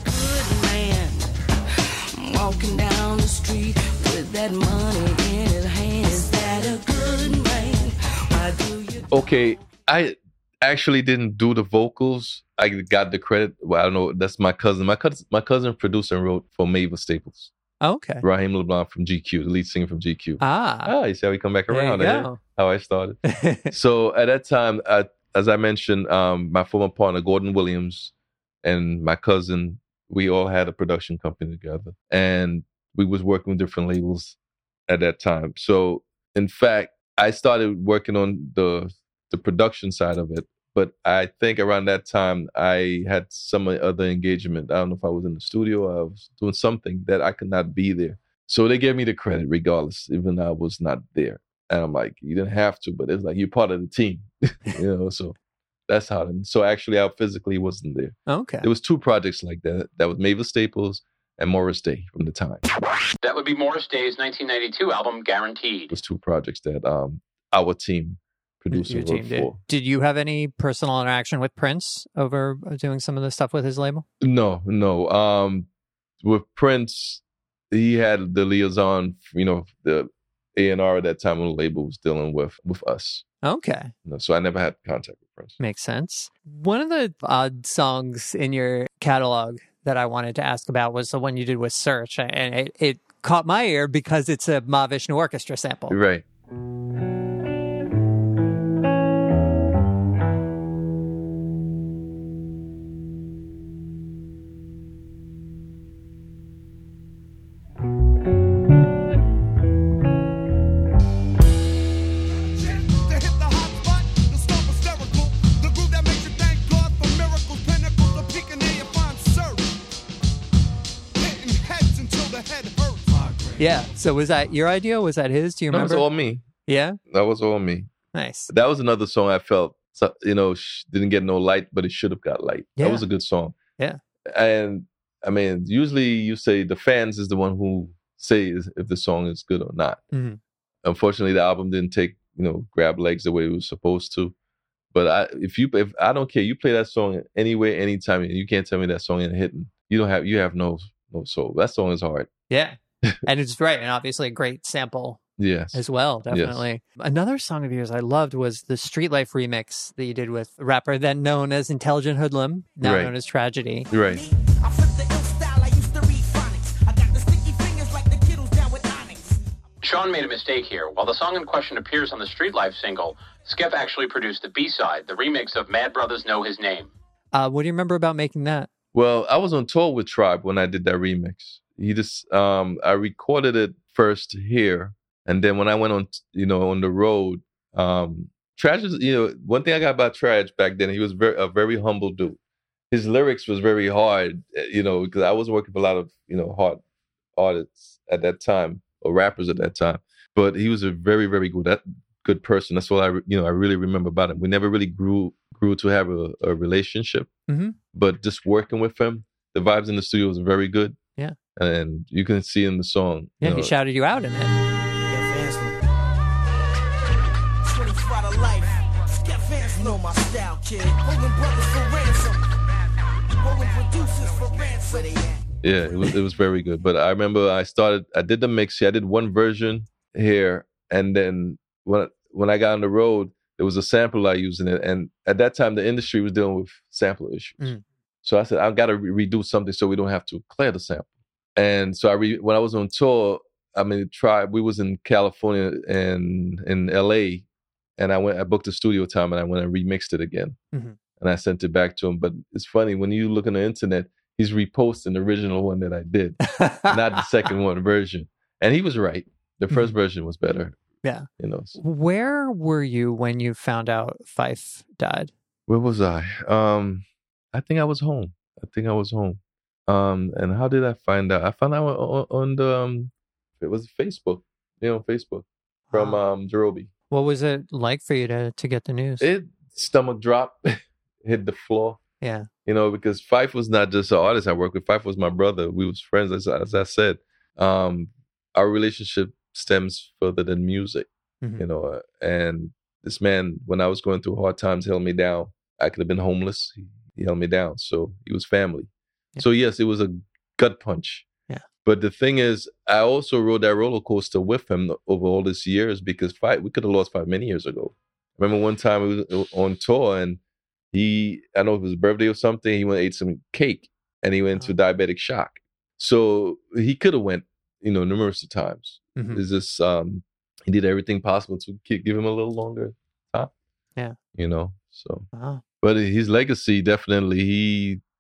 Walking down the street with that money in his hand. Is that a good man? Why do you
Okay, I actually didn't do the vocals. I got the credit. Well, I don't know. That's my cousin. My cousin, my cousin produced and wrote for Mavis Staples.
Oh, okay.
Raheem LeBlanc from G Q, the lead singer from G Q.
Ah.
Ah, you see how we come back
There you
around. eh?
go.
How I started. So at that time, I, as I mentioned, um, my former partner Gordon Williams and my cousin we all had a production company together, and we was working with different labels at that time. So in fact, I started working on the the production side of it. But I think around that time, I had some other engagement. I don't know if I was in the studio or I was doing something that I could not be there. So they gave me the credit regardless, even though I was not there. And I'm like, you didn't have to, but it's like, you're part of the team, you know, so that's how. And so actually, I physically wasn't there.
Okay.
There was two projects like that. That was Mavis Staples and Morris Day from the time.
That would be Morris Day's nineteen ninety-two album, Guaranteed.
It was two projects that um, our team produced
Your
and
team
worked
did.
for.
Did you have any personal interaction with Prince over doing some of the stuff with his label?
No, no. Um, with Prince, he had the liaison, you know, the A and R at that time when the label was dealing with with us.
Okay.
You know, so I never had contact with Prince.
Makes sense. One of the odd songs in your catalog that I wanted to ask about was the one you did with Search. And it, it caught my ear because it's a Mahavishnu Orchestra sample.
Right.
Yeah. So was that your idea? Was that his? Do you
That
remember?
was all me.
Yeah.
That was all me.
Nice.
That was another song I felt, so- you know, sh- didn't get no light, but it should have got light.
Yeah.
That was a good song.
Yeah.
And I mean, usually you say the fans is the one who says if the song is good or not.
Mm-hmm.
Unfortunately, the album didn't take, you know, grab legs the way it was supposed to. But I, if you, if I don't care, you play that song anywhere, anytime, and you can't tell me that song ain't hitting. You don't have, you have no, no soul. That song is hard.
Yeah. And it's right. And obviously a great sample
Yes.
as well. Definitely. Yes. Another song of yours I loved was the Street Life remix that you did with a rapper then known as Intelligent Hoodlum, now
Right.
known as Tragedy.
Right.
Sean made a mistake here. While the song in question appears on the Street Life single, Skeff actually produced the B-side, the remix of Mad Brothers Know His Name.
Uh, what do you remember about making that?
Well, I was on tour with Tribe when I did that remix. He just, um, I recorded it first here, and then when I went on, you know, on the road, um, Traj is, you know, one thing I got about Traj back then, he was very a very humble dude. His lyrics was very hard, you know, because I was working with a lot of, you know, hard artists at that time, or rappers at that time. But he was a very, very good, that good person. That's what I, you know, I really remember about him. We never really grew grew to have a, a relationship,
mm-hmm.
but just working with him, the vibes in the studio was very good.
Yeah.
And you can see in the song.
Yeah,
you know,
he shouted you out in it.
Know my style, kid. Holding brothers for ransom. Holding producers for ransom.
Yeah, it was it was very good. But I remember I started, I did the mix. I did one version here, and then when when I got on the road, there was a sample I used in it. And at that time, the industry was dealing with sample issues.
Mm.
So I said, I've got to re- redo something so we don't have to clear the sample. And so I re- when I was on tour, I mean, Tribe, we was in California and in L A, and I went, I booked a studio time, and I went and remixed it again.
Mm-hmm.
And I sent it back to him. But it's funny, when you look on the internet, he's reposting the original one that I did, not the second one version. And he was right. The first mm-hmm. version was better.
Yeah.
You know. So.
Where were you when you found out Phife died?
Where was I? Um, I think I was home. I think I was home. Um, and how did I find out? I found out on, on the, um, it was Facebook, you know, Facebook from
wow.
um, Jerobi.
What was it like for you to, to get the news?
It stomach drop, hit the floor.
Yeah.
You know, because Phife was not just an artist I worked with. Phife was my brother. We was friends, as, as I said. Um, our relationship stems further than music,
mm-hmm.
you know. Uh, and this man, when I was going through hard times, held me down. I could have been homeless. He, he held me down. So he was family. Yeah. So yes, it was a gut punch.
Yeah.
But the thing is, I also rode that roller coaster with him over all these years, because Phife, we could have lost Phife many years ago. I remember one time we was on tour, and he, I don't know if it was his birthday or something, he went and ate some cake, and he went into oh. diabetic shock. So he could have went, you know, numerous of times.
Mm-hmm.
It's just, um, he did everything possible to keep, give him a little longer time.
Yeah.
You know, so.
Wow.
But his legacy, definitely, he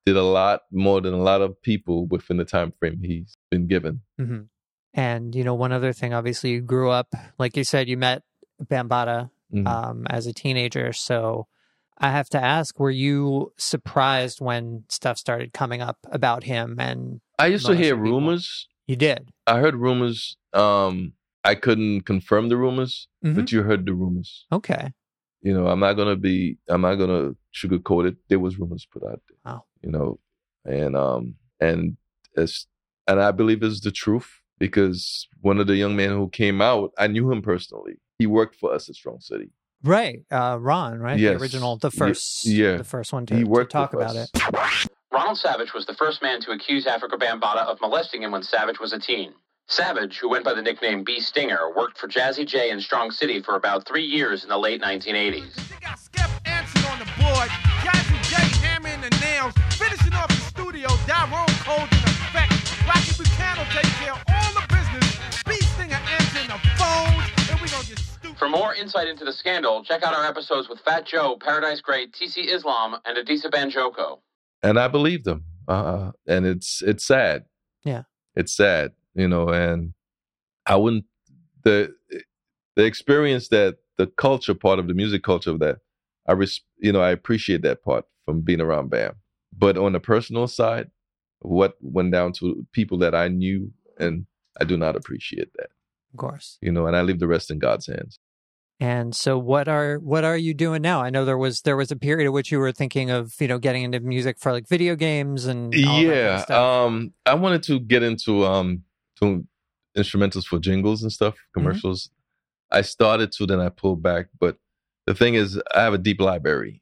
did a lot more than a lot of people within the time frame he's been given.
Mm-hmm. And, you know, one other thing, obviously you grew up, like you said, you met Bambaataa mm-hmm. um, as a teenager. So I have to ask, were you surprised when stuff started coming up about him? And
I used to hear rumors.
You did?
I heard rumors. Um, I couldn't confirm the rumors, mm-hmm. but you heard the rumors.
Okay.
You know, I'm not going to be, I'm not going to sugarcoat it. There was rumors put out there.
Wow.
You know, and, um, and, as, and I believe it's the truth because one of the young men who came out, I knew him personally. He worked for us at Strong City.
Right. Uh, Ron, right?
Yes.
The original, the first,
yeah.
the first one to,
he worked
to talk
with
about
us.
it.
Ronald Savage was the first man to accuse Afrika Bambaataa of molesting him when Savage was a teen. Savage, who went by the nickname B. Stinger, worked for Jazzy J in Strong City for about three years in the late nineteen eighties.
They got Skep Anson on the board, Jazzy J hammering the nails, finishing off the studio, Tyrone Cold in effect. Rocky Buchanan take care of all the business, B. Stinger answering the phones, and we gonna get stupid.
For more insight into the scandal, check out our episodes with Fat Joe, Paradise Great, T C Islam, and Adisa Banjoko.
And I believed them. Uh, and it's it's sad.
Yeah.
It's sad. You know, and I wouldn't, the the experience that the culture part of the music culture of that, I, res, you know, I appreciate that part from being around Bam. But on the personal side, what went down to people that I knew, and I do not appreciate that.
Of course.
You know, and I leave the rest in God's hands.
And so what are what are you doing now? I know there was there was a period in which you were thinking of, you know, getting into music for like video games and all
yeah,
that kind of stuff.
um, I wanted to get into um. to instrumentals for jingles and stuff, commercials. Mm-hmm. I started to, then I pulled back. But the thing is, I have a deep library.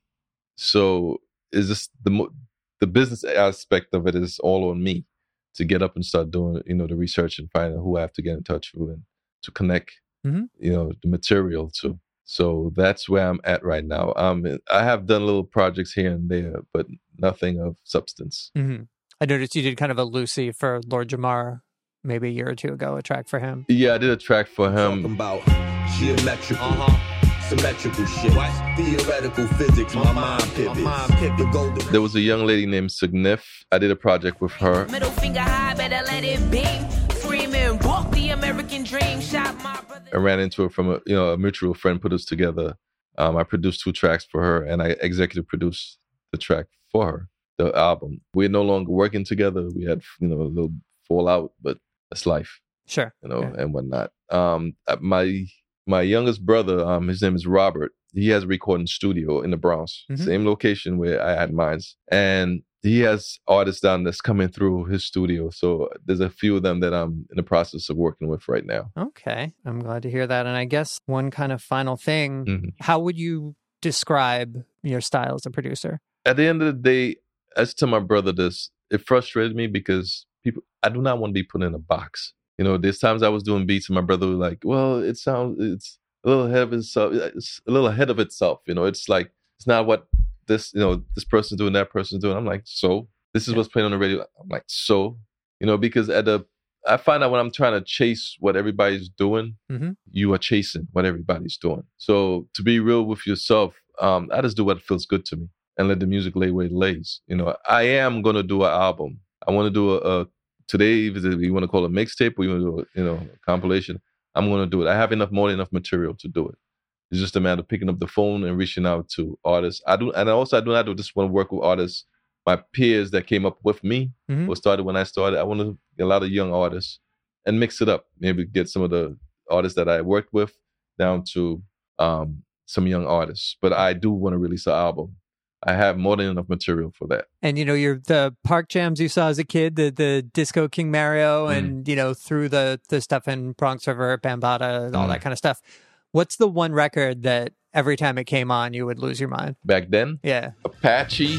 So is this the the business aspect of it is all on me to get up and start doing, you know, the research and find out who I have to get in touch with and to connect,
mm-hmm.
you know, the material to. So that's where I'm at right now. Um, I have done little projects here and there, but nothing of substance.
Mm-hmm. I noticed you did kind of a Lucy for Lord Jamar maybe a year or two ago, a track for him.
Yeah, I did a track for him.
Talking about geometrical, uh-huh. symmetrical shit. What? Theoretical physics, my mind pivots. My mind pivots.
There was a young lady named Signif. I did a project with her.
Middle finger high, better let it beam. Screaming, walk the American dream. Shot my brother.
I ran into her from a, you know, a mutual friend put us together. Um, I produced two tracks for her, and I executive produced the track for her, the album. We're no longer working together. We had, you know, a little fallout, but that's life.
Sure.
You know,
okay.
and whatnot. Um, my my youngest brother, um, his name is Robert. He has a recording studio in the Bronx, mm-hmm. same location where I had mine. And he has artists down that's coming through his studio. So there's a few of them that I'm in the process of working with right now.
Okay. I'm glad to hear that. And I guess one kind of final thing,
mm-hmm.
how would you describe your style as a producer?
At the end of the day, I just tell my brother this, it frustrated me because people, I do not want to be put in a box. You know, there's times I was doing beats and my brother was like, well, it sounds, it's a little ahead of itself. It's a little ahead of itself. You know, it's like, it's not what this, you know, this person's doing, that person's doing. I'm like, so this is what's playing on the radio. I'm like, so, you know, because at the, I find out when I'm trying to chase what everybody's doing,
mm-hmm.
you are chasing what everybody's doing. So to be real with yourself, um, I just do what feels good to me and let the music lay where it lays. You know, I am going to do an album. I want to do a, a today, if you want to call it a mixtape or you want to do a, you know, a compilation, I'm going to do it. I have enough, more than enough material to do it. It's just a matter of picking up the phone and reaching out to artists. I do, and also I do not just want to work with artists. My peers that came up with me,
mm-hmm.
or started when I started, I want to get a lot of young artists and mix it up. Maybe get some of the artists that I worked with down to um, some young artists. But I do want to release an album. I have more than enough material for that.
And, you know, your the park jams you saw as a kid, the the Disco King Mario, mm. and, you know, through the, the stuff in Bronx River, Bambaataa, all mm. that kind of stuff. What's the one record that every time it came on, you would lose your mind?
Back then?
Yeah.
Apache.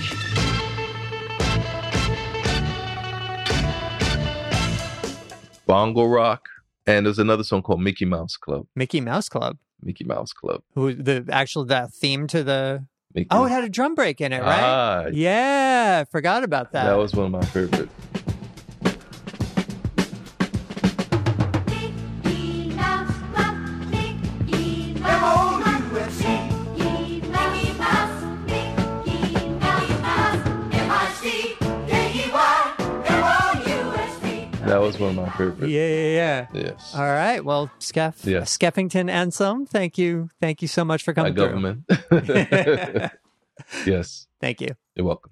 Bongo Rock. And there's another song called Mickey Mouse Club.
Mickey Mouse Club?
Mickey Mouse Club.
Who the actual the theme to the...
Mickey.
Oh, it had a drum break in it, right?
Ah,
yeah, I forgot about that.
That was one of my favorites. That's one of my favorites.
Yeah, yeah, yeah.
Yes.
All right. Well, Skeff,
Yes.
Skeffington and some, thank you. Thank you so much for
My
coming through.
government. Yes.
Thank you.
You're welcome.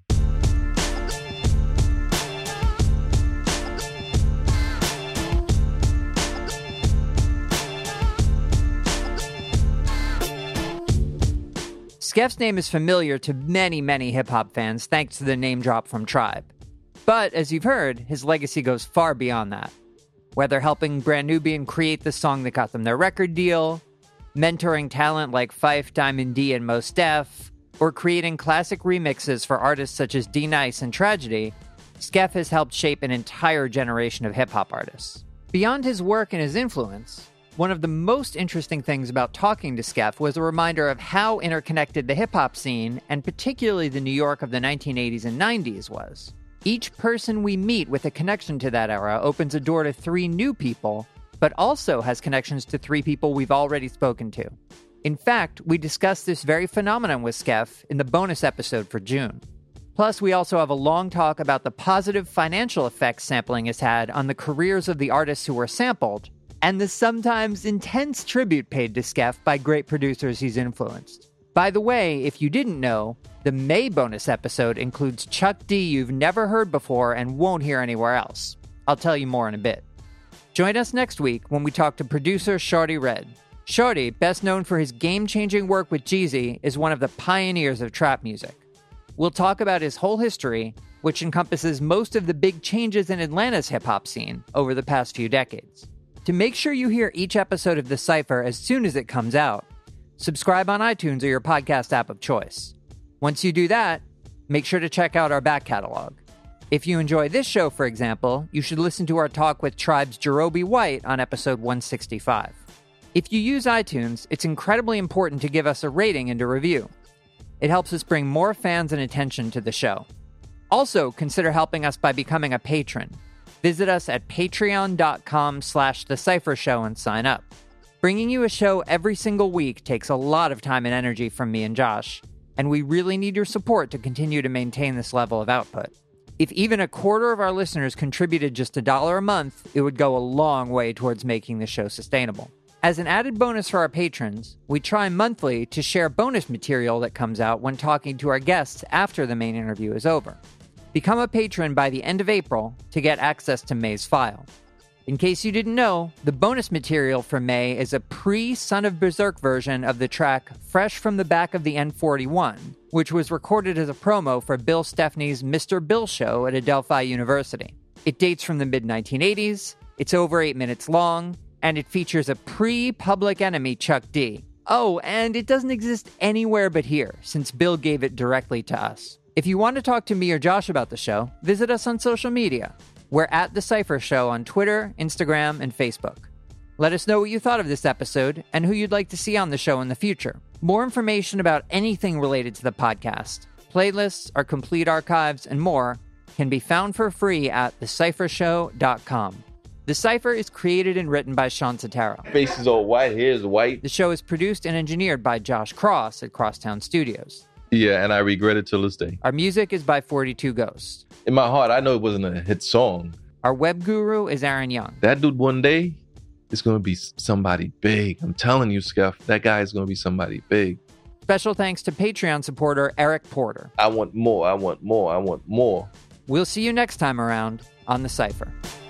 Skeff's name is familiar to many, many hip-hop fans thanks to the name drop from Tribe. But, as you've heard, his legacy goes far beyond that. Whether helping Brand Nubian create the song that got them their record deal, mentoring talent like Phife, Diamond D, and Mos Def, or creating classic remixes for artists such as D-Nice and Tragedy, Skeff has helped shape an entire generation of hip-hop artists. Beyond his work and his influence, one of the most interesting things about talking to Skeff was a reminder of how interconnected the hip-hop scene, and particularly the New York of the nineteen eighties and nineties, was. Each person we meet with a connection to that era opens a door to three new people, but also has connections to three people we've already spoken to. In fact, we discussed this very phenomenon with Skeff in the bonus episode for June. Plus, we also have a long talk about the positive financial effects sampling has had on the careers of the artists who were sampled, and the sometimes intense tribute paid to Skeff by great producers he's influenced. By the way, if you didn't know, the May bonus episode includes Chuck D you've never heard before and won't hear anywhere else. I'll tell you more in a bit. Join us next week when we talk to producer Shawty Redd. Shawty, best known for his game-changing work with Jeezy, is one of the pioneers of trap music. We'll talk about his whole history, which encompasses most of the big changes in Atlanta's hip-hop scene over the past few decades. To make sure you hear each episode of The Cypher as soon as it comes out, subscribe on iTunes or your podcast app of choice. Once you do that, make sure to check out our back catalog. If you enjoy this show, for example, you should listen to our talk with Tribe's Jerobi White on episode one sixty-five. If you use iTunes, it's incredibly important to give us a rating and a review. It helps us bring more fans and attention to the show. Also, consider helping us by becoming a patron. Visit us at patreon.com slash The Cypher Show and sign up. Bringing you a show every single week takes a lot of time and energy from me and Josh, and we really need your support to continue to maintain this level of output. If even a quarter of our listeners contributed just a dollar a month, it would go a long way towards making the show sustainable. As an added bonus for our patrons, we try monthly to share bonus material that comes out when talking to our guests after the main interview is over. Become a patron by the end of April to get access to May's file. In case you didn't know, the bonus material for May is a pre-Son of Berserk version of the track Fresh from the Back of the N forty-one, which was recorded as a promo for Bill Stephanie's Mister Bill show at Adelphi University. It dates from the mid nineteen eighties, it's over eight minutes long, and it features a pre-Public Enemy Chuck D. Oh, and it doesn't exist anywhere but here, since Bill gave it directly to us. If you want to talk to me or Josh about the show, visit us on social media. We're at The Cypher Show on Twitter, Instagram, and Facebook. Let us know what you thought of this episode and who you'd like to see on the show in the future. More information about anything related to the podcast, playlists, our complete archives, and more can be found for free at the cypher show dot com. The Cypher is created and written by Sean Sotero.
Face is all white, hair is white.
The show is produced and engineered by Josh Cross at Crosstown Studios.
Yeah, and I regret it till this day.
Our music is by forty-two Ghosts.
In my heart, I know it wasn't a hit song.
Our web guru is Aaron Young.
That dude one day is going to be somebody big. I'm telling you, Skeff, that guy is going to be somebody big.
Special thanks to Patreon supporter Eric Porter.
I want more, I want more, I want more.
We'll see you next time around on The Cypher.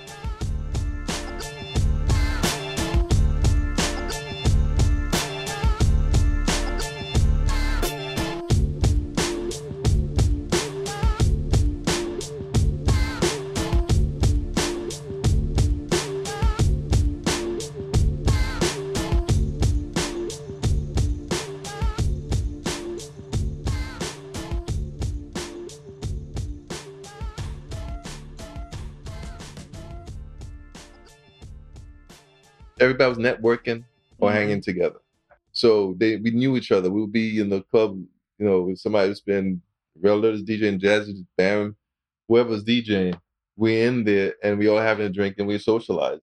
Everybody was networking or mm-hmm. hanging together. So they we knew each other. We would be in the club, you know, with somebody who's been relatives DJing, Jazzy, Baron, whoever's DJing. We're in there and we all having a drink and we socialize.